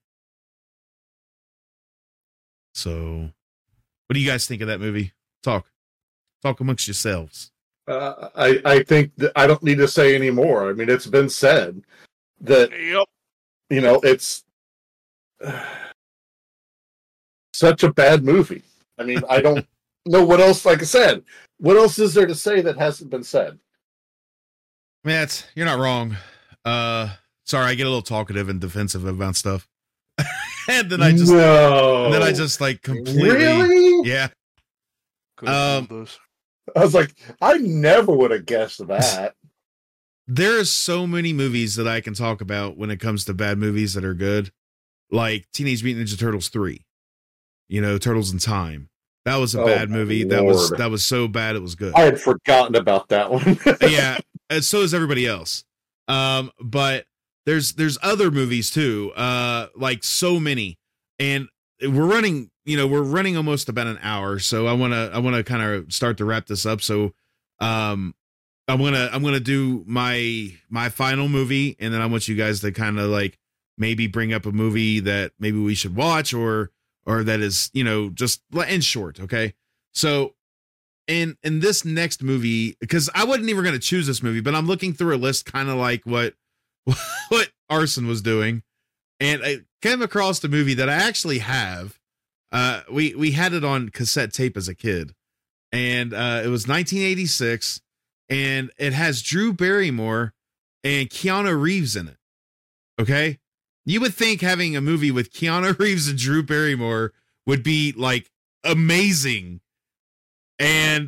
So what do you guys think of that movie? Talk, talk amongst yourselves. Uh, I, I think that I don't need to say any more. I mean, it's been said that, Yep. you know, it's uh, such a bad movie. I mean, I don't know what else, like I said, what else is there to say that hasn't been said? I mean, that's, you're not wrong. Uh, sorry, I get a little talkative and defensive about stuff. And then I just, no. and then I just like completely, really? yeah. Could have Um, fooled us. I was like, I never would have guessed that. There are so many movies that I can talk about when it comes to bad movies that are good, like Teenage Mutant Ninja Turtles three. You know, Turtles in Time. That was a Oh, bad my movie. That was Lord. that was so bad it was good. I had forgotten about that one. Yeah, and so is everybody else. Um, but there's there's other movies too. Uh, like so many, and we're running. You know, we're running almost about an hour, so I wanna I wanna kind of start to wrap this up. So, um, I'm gonna I'm gonna do my my final movie, and then I want you guys to kind of like maybe bring up a movie that maybe we should watch, or or that is, you know, just in short. Okay, so in in this next movie, because I wasn't even going to choose this movie, but I'm looking through a list kind of like what what Arson was doing, and I came across the movie that I actually have. Uh, we we had it on cassette tape as a kid, and uh, it was nineteen eighty-six, and it has Drew Barrymore and Keanu Reeves in it. Okay, you would think having a movie with Keanu Reeves and Drew Barrymore would be like amazing. And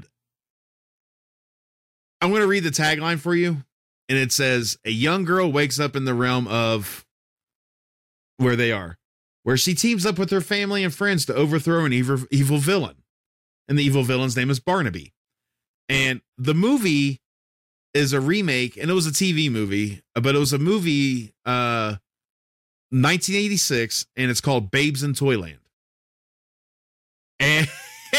I'm going to read the tagline for you. And it says, a young girl wakes up in the realm of where they are, where she teams up with her family and friends to overthrow an evil, evil villain. And the evil villain's name is Barnaby. And the movie is a remake, and it was a T V movie, but it was a movie, uh, nineteen eighty-six, and it's called Babes in Toyland. And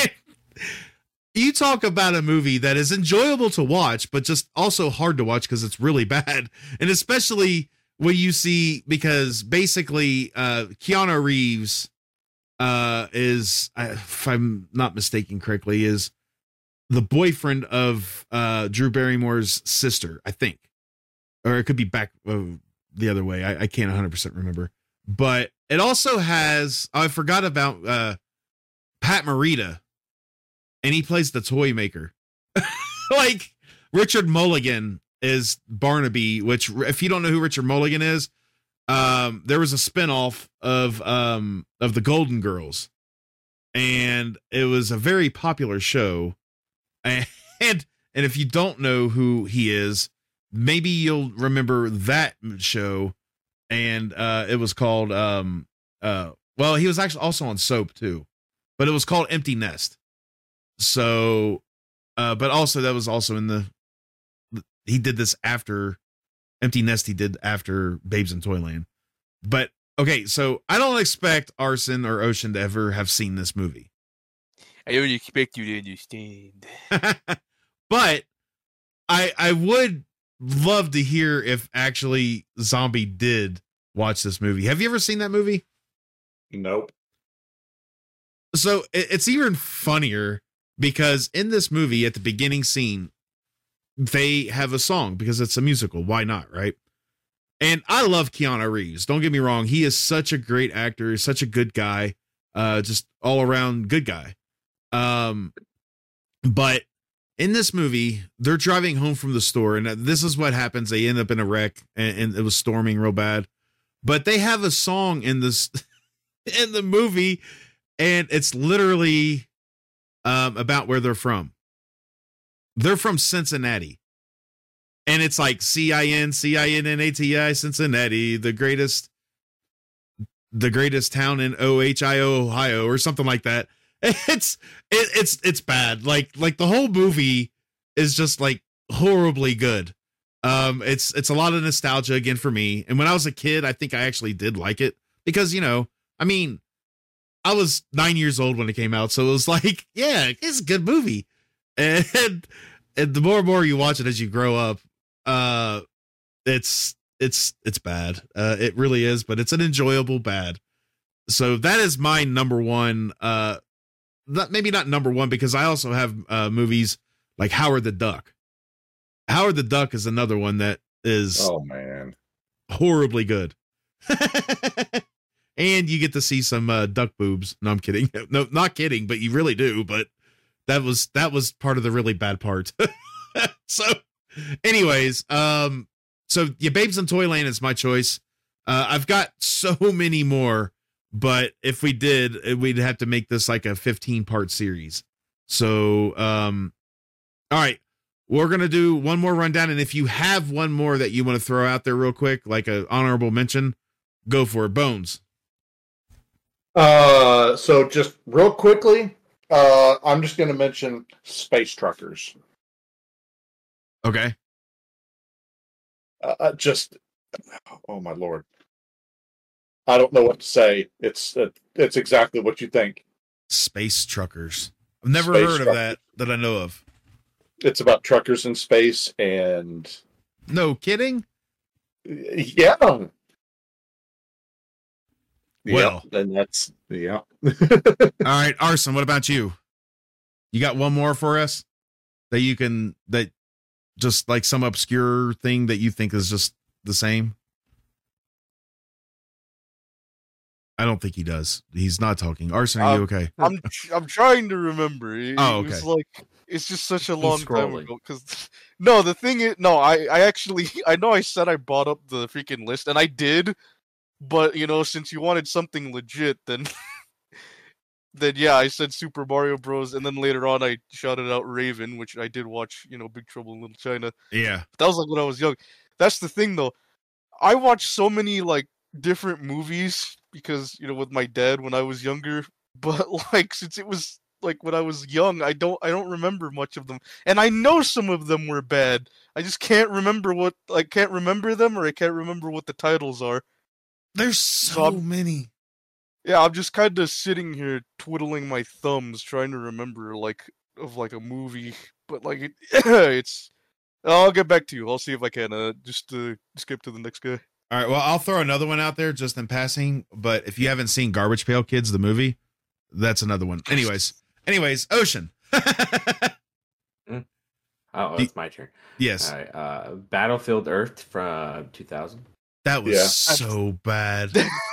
you talk about a movie that is enjoyable to watch, but just also hard to watch because it's really bad. And especially when you see, because basically uh, Keanu Reeves uh, is, if I'm not mistaken correctly, is the boyfriend of uh, Drew Barrymore's sister, I think. Or it could be back uh, the other way. I, I can't one hundred percent remember. But it also has, I forgot about uh, Pat Morita. And he plays the toy maker. Like Richard Mulligan is Barnaby, which if you don't know who Richard Mulligan is, um, there was a spinoff of um, of the Golden Girls, and it was a very popular show. And and if you don't know who he is, maybe you'll remember that show. And uh, it was called um, uh, well, he was actually also on Soap too, but it was called Empty Nest. So, uh, but also that was also in the, he did this after Empty Nest. He did after Babes in Toyland. But okay, so I don't expect Arson or Ocean to ever have seen this movie. I don't expect you to understand. But I I would love to hear if actually Zombie did watch this movie. Have you ever seen that movie? Nope. So it, it's even funnier. Because in this movie, at the beginning scene, they have a song because it's a musical. Why not, right? And I love Keanu Reeves. Don't get me wrong. He is such a great actor. He's such a good guy. Uh, just all around good guy. Um, but in this movie, they're driving home from the store. And this is what happens. They end up in a wreck and, and it was storming real bad. But they have a song in this, in the movie. And it's literally... Um, about where they're from. They're from Cincinnati. And it's like C I N, C I N N A T I, Cincinnati, the greatest, the greatest town in O H I O, Ohio, or something like that. It's, it, it's, it's bad. Like, like the whole movie is just like horribly good. Um, it's, it's a lot of nostalgia again for me. And when I was a kid, I think I actually did like it because, you know, I mean, I was nine years old when it came out, so it was like, yeah, it's a good movie. And, and the more and more you watch it as you grow up, uh, it's it's it's bad. Uh, it really is, but it's an enjoyable bad. So that is my number one. Uh, not, maybe not number one because I also have uh, movies like Howard the Duck. Howard the Duck is another one that is Oh man, horribly good. And you get to see some uh, duck boobs. No, I'm kidding. No, not kidding, but you really do. But that was that was part of the really bad part. So, anyways, um, so yeah, Babes in Toyland is my choice. Uh, I've got so many more, but if we did, we'd have to make this like a fifteen part series. So, um, all right, we're gonna do one more rundown, and if you have one more that you want to throw out there real quick, like a honorable mention, go for it. Bones. Uh, so just real quickly, uh, I'm just going to mention Space Truckers. Okay. Uh, just, oh my lord, I don't know what to say. It's uh, it's exactly what you think. Space Truckers. I've never Space heard Truckers. of that that I know of. It's about truckers in space, and No kidding. yeah. Well. Yep, and that's yeah. All right, Arson, what about you? You got one more for us that you can, that just like some obscure thing that you think is just the same? I don't think he does. He's not talking. Arson, are you Um, okay? I'm I'm trying to remember. It, Oh, it was okay. like it's just such a long time scrolling. ago. Because no, the thing is, no, I I actually I know I said I brought up the freaking list, and I did, but you know, since you wanted something legit, then then yeah, I said Super Mario Bros. And then later on I shouted out Raven, which I did watch. You know, Big Trouble in Little China. Yeah. That was like when I was young. That's the thing though. I watched so many like different movies because, you know, with my dad when I was younger, but like since it was like when I was young, I don't I don't remember much of them. And I know some of them were bad. I just can't remember what I can't remember them, or I can't remember what the titles are. There's so I'm- many. Yeah, I'm just kind of sitting here twiddling my thumbs trying to remember like of like a movie, but like it, it's I'll get back to you. I'll see if I can uh just uh, skip to the next guy. All right, well, I'll throw another one out there just in passing, but if you haven't seen Garbage Pail Kids, the movie, that's another one. Anyways, anyways, Ocean. Oh, The- it's my turn. Yes, All right. Uh, Battlefield Earth from two thousand. that was Yeah. so bad.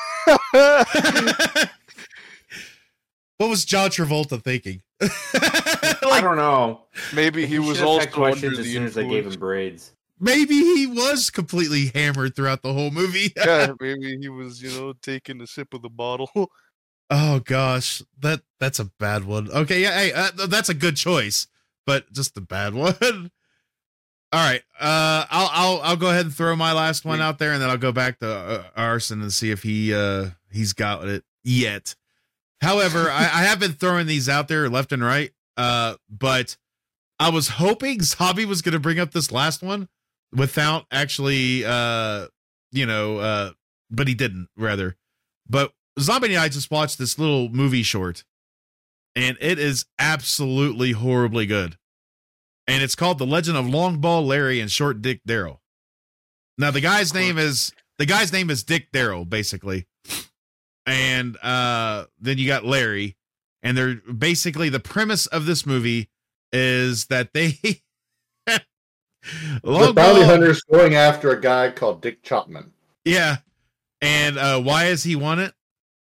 What was John Travolta thinking? I Like, don't know. Maybe he was should have also had questions under as the soon as they gave him influence. braids. maybe he was completely hammered throughout the whole movie. Yeah, maybe he was, you know, taking a sip of the bottle. Oh gosh, that that's a bad one. Okay, yeah, hey, uh, that's a good choice, but just a bad one. All right, uh, I'll I'll I'll go ahead and throw my last one out there, and then I'll go back to uh, Arson and see if he uh he's got it yet. However, I, I have been throwing these out there left and right, uh, but I was hoping Zombie was going to bring up this last one without actually, uh, you know, uh, but he didn't. Rather, but Zombie and I just watched this little movie short, and it is absolutely horribly good. And it's called The Legend of Long Ball Larry and Short Dick Daryl. Now the guy's name is the guy's name is Dick Daryl, basically. And uh, then you got Larry, and they're basically the premise of this movie is that they The Long bounty Ball- hunter's going after a guy called Dick Chopman. Yeah. And uh, why does he want it?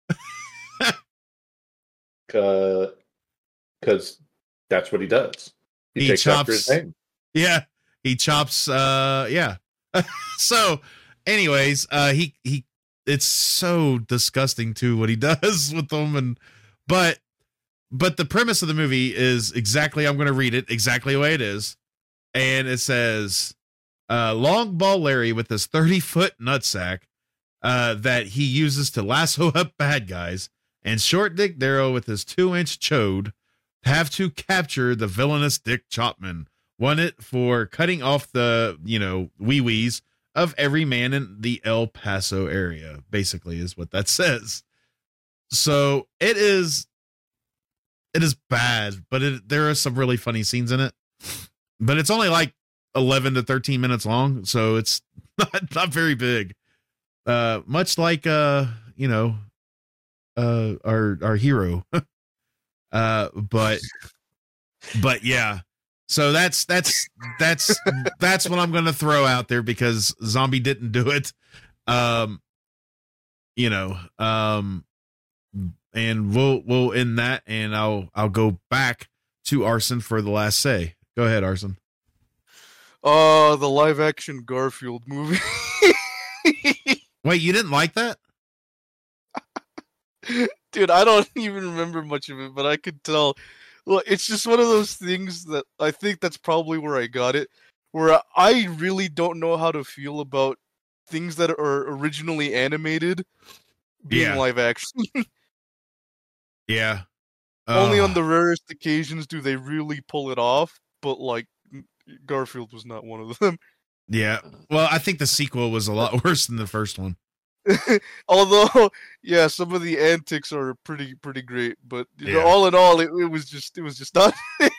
Because that's what he does. He, He takes after his chops- name. Yeah, he chops. Uh, yeah. So, anyways, uh, he he. It's so disgusting too what he does with them, and but but the premise of the movie is exactly. I'm going to read it exactly the way it is, and it says, uh, "Long Ball Larry with this thirty foot nutsack uh, that he uses to lasso up bad guys, and Short Dick Daryl with his two inch chode have to capture the villainous Dick Chopman." Won it for cutting off the, you know, wee wees of every man in the El Paso area, basically, is what that says. So it is, it is bad, but it, there are some really funny scenes in it. But it's only like eleven to thirteen minutes long, so it's not, not very big. Uh, much like, uh, you know, uh, our our hero. uh, but, but yeah. So that's that's that's that's what I'm going to throw out there because Zombie didn't do it. Um, you know, um, and we'll we'll end that, and I'll I'll go back to Arson for the last say. Go ahead, Arson. Uh, the live action Garfield movie. Wait, you didn't like that? Dude, I don't even remember much of it, but I could tell. Well, it's just one of those things that I think that's probably where I got it, where I really don't know how to feel about things that are originally animated being Yeah. live action. Yeah. Only Uh, on the rarest occasions do they really pull it off, but like Garfield was not one of them. Yeah. Well, I think the sequel was a lot worse than the first one. Although, yeah, some of the antics are pretty pretty great, but you know, Yeah. all in all, it, it was just it was just not.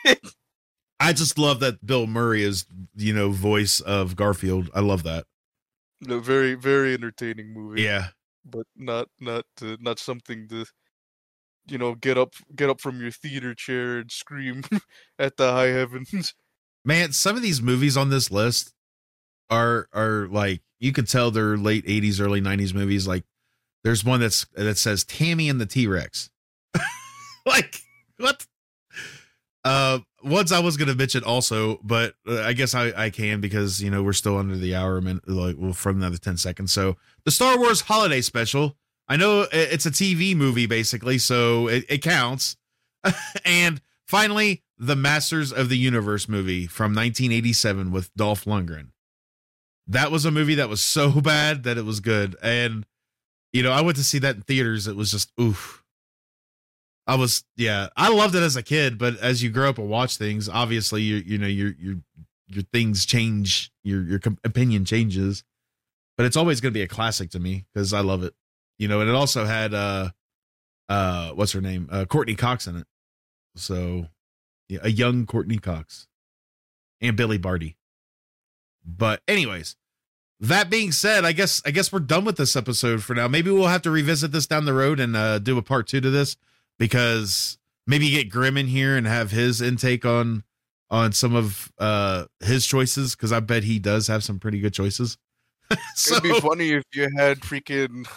I just love that Bill Murray is, you know, voice of Garfield. I love that. No, very very entertaining movie. Yeah. But not not uh, not something to, you know, get up get up from your theater chair and scream at the high heavens. Man, some of these movies on this list are are like, you could tell they're late eighties, early nineties movies. Like there's one that's that says Tammy and the T-Rex. Like what? Uh, ones I was gonna mention also, but uh, I guess I, I can because you know we're still under the hour minute, like well for another ten seconds. So the Star Wars Holiday Special. I know it- it's a T V movie basically, so it, it counts. And finally, the Masters of the Universe movie from nineteen eighty-seven with Dolph Lundgren. That was a movie that was so bad that it was good. And, you know, I went to see that in theaters. It was just, oof. I was, yeah, I loved it as a kid, but as you grow up and watch things, obviously, you you know, your, your, your things change, your, your com- opinion changes, but it's always going to be a classic to me because I love it, you know, and it also had, uh, uh, what's her name? Uh, Courtney Cox in it. So yeah, a young Courtney Cox and Billy Barty. But anyways, that being said, I guess I guess we're done with this episode for now. Maybe we'll have to revisit this down the road and uh, do a part two to this, because maybe get Grim in here and have his intake on on some of uh, his choices, because I bet he does have some pretty good choices. So, It'd be funny if you had freaking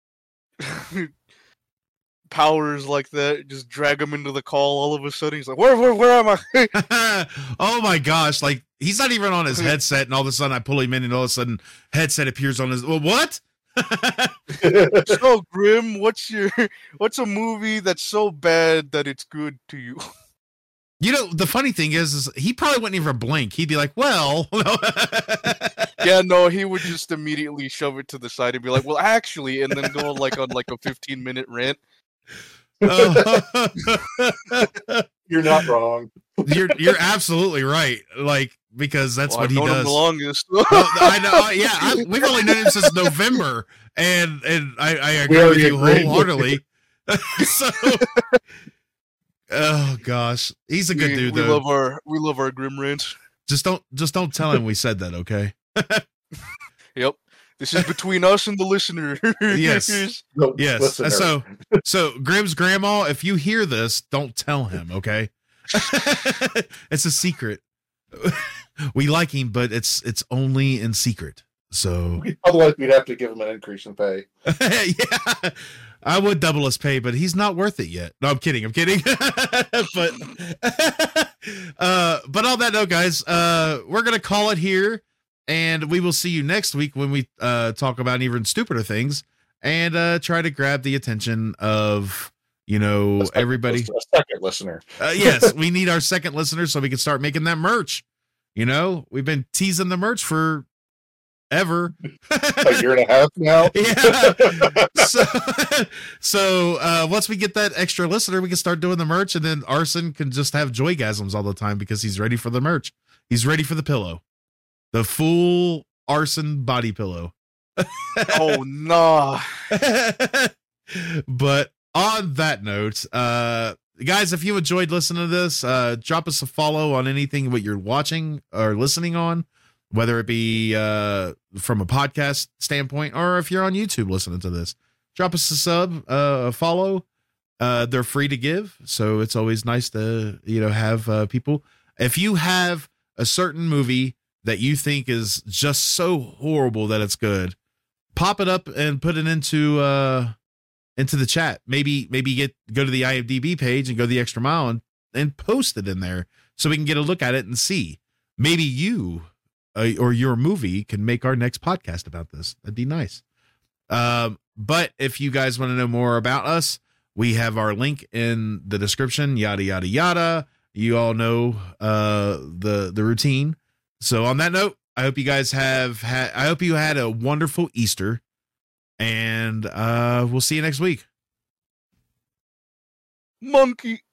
powers like that. Just drag him into the call all of a sudden. He's like, "Where, where, where am I?" oh my gosh! Like he's not even on his headset, and all of a sudden I pull him in, and all of a sudden headset appears on his. Well, what? So Grim, what's your what's a movie that's so bad that it's good to you? You know, the funny thing is, is he probably wouldn't even blink. He'd be like, "Well." Yeah, no, he would just immediately shove it to the side and be like, "Well, actually," and then go like on like a fifteen minute rant. Oh. You're not wrong. you're you're absolutely right. Like, because that's Well, what I've he known him does. the longest. Well, I know. Yeah, I, we've only known him since November, and and I, I agree with already you agreed. wholeheartedly. So, oh gosh, he's a good we, dude we though. love our we love our Grim rants. Just don't just don't tell him we said that, okay? Yep. This is between us and the listener. Yes. No, Yes. listener. So so Grim's grandma, if you hear this, don't tell him, okay? It's a secret. We like him, but it's it's only in secret. So Otherwise, we'd have to give him an increase in pay. yeah, I would double his pay, but he's not worth it yet. No, I'm kidding. I'm kidding. But uh, but on that note, guys, uh, we're gonna call it here, and we will see you next week when we uh talk about even stupider things and uh try to grab the attention of, you know, A second everybody. listener- a second listener. Uh, yes, we need our second listener so we can start making that merch. You know, we've been teasing the merch for ever. A year and a half now. Yeah. So, so uh, once we get that extra listener, we can start doing the merch, and then Arson can just have joygasms all the time because he's ready for the merch. He's ready for the pillow, the full Arson body pillow. Oh no. But on that note, uh, guys, if you enjoyed listening to this, uh, drop us a follow on anything what you're watching or listening on, whether it be uh, from a podcast standpoint or if you're on YouTube listening to this. Drop us a sub, uh, a follow. Uh, they're free to give, so it's always nice to, you know, have uh, people. If you have a certain movie that you think is just so horrible that it's good, pop it up and put it into uh, into the chat. Maybe maybe get go to the I M D B page and go the extra mile and, and post it in there so we can get a look at it and see. Maybe you uh, or your movie can make our next podcast about this. That'd be nice. Um, but if you guys want to know more about us, We have our link in the description, yada, yada, yada. You all know uh, the, the routine. So on that note, I hope you guys have had, I hope you had a wonderful Easter, and uh, we'll see you next week. Monkey.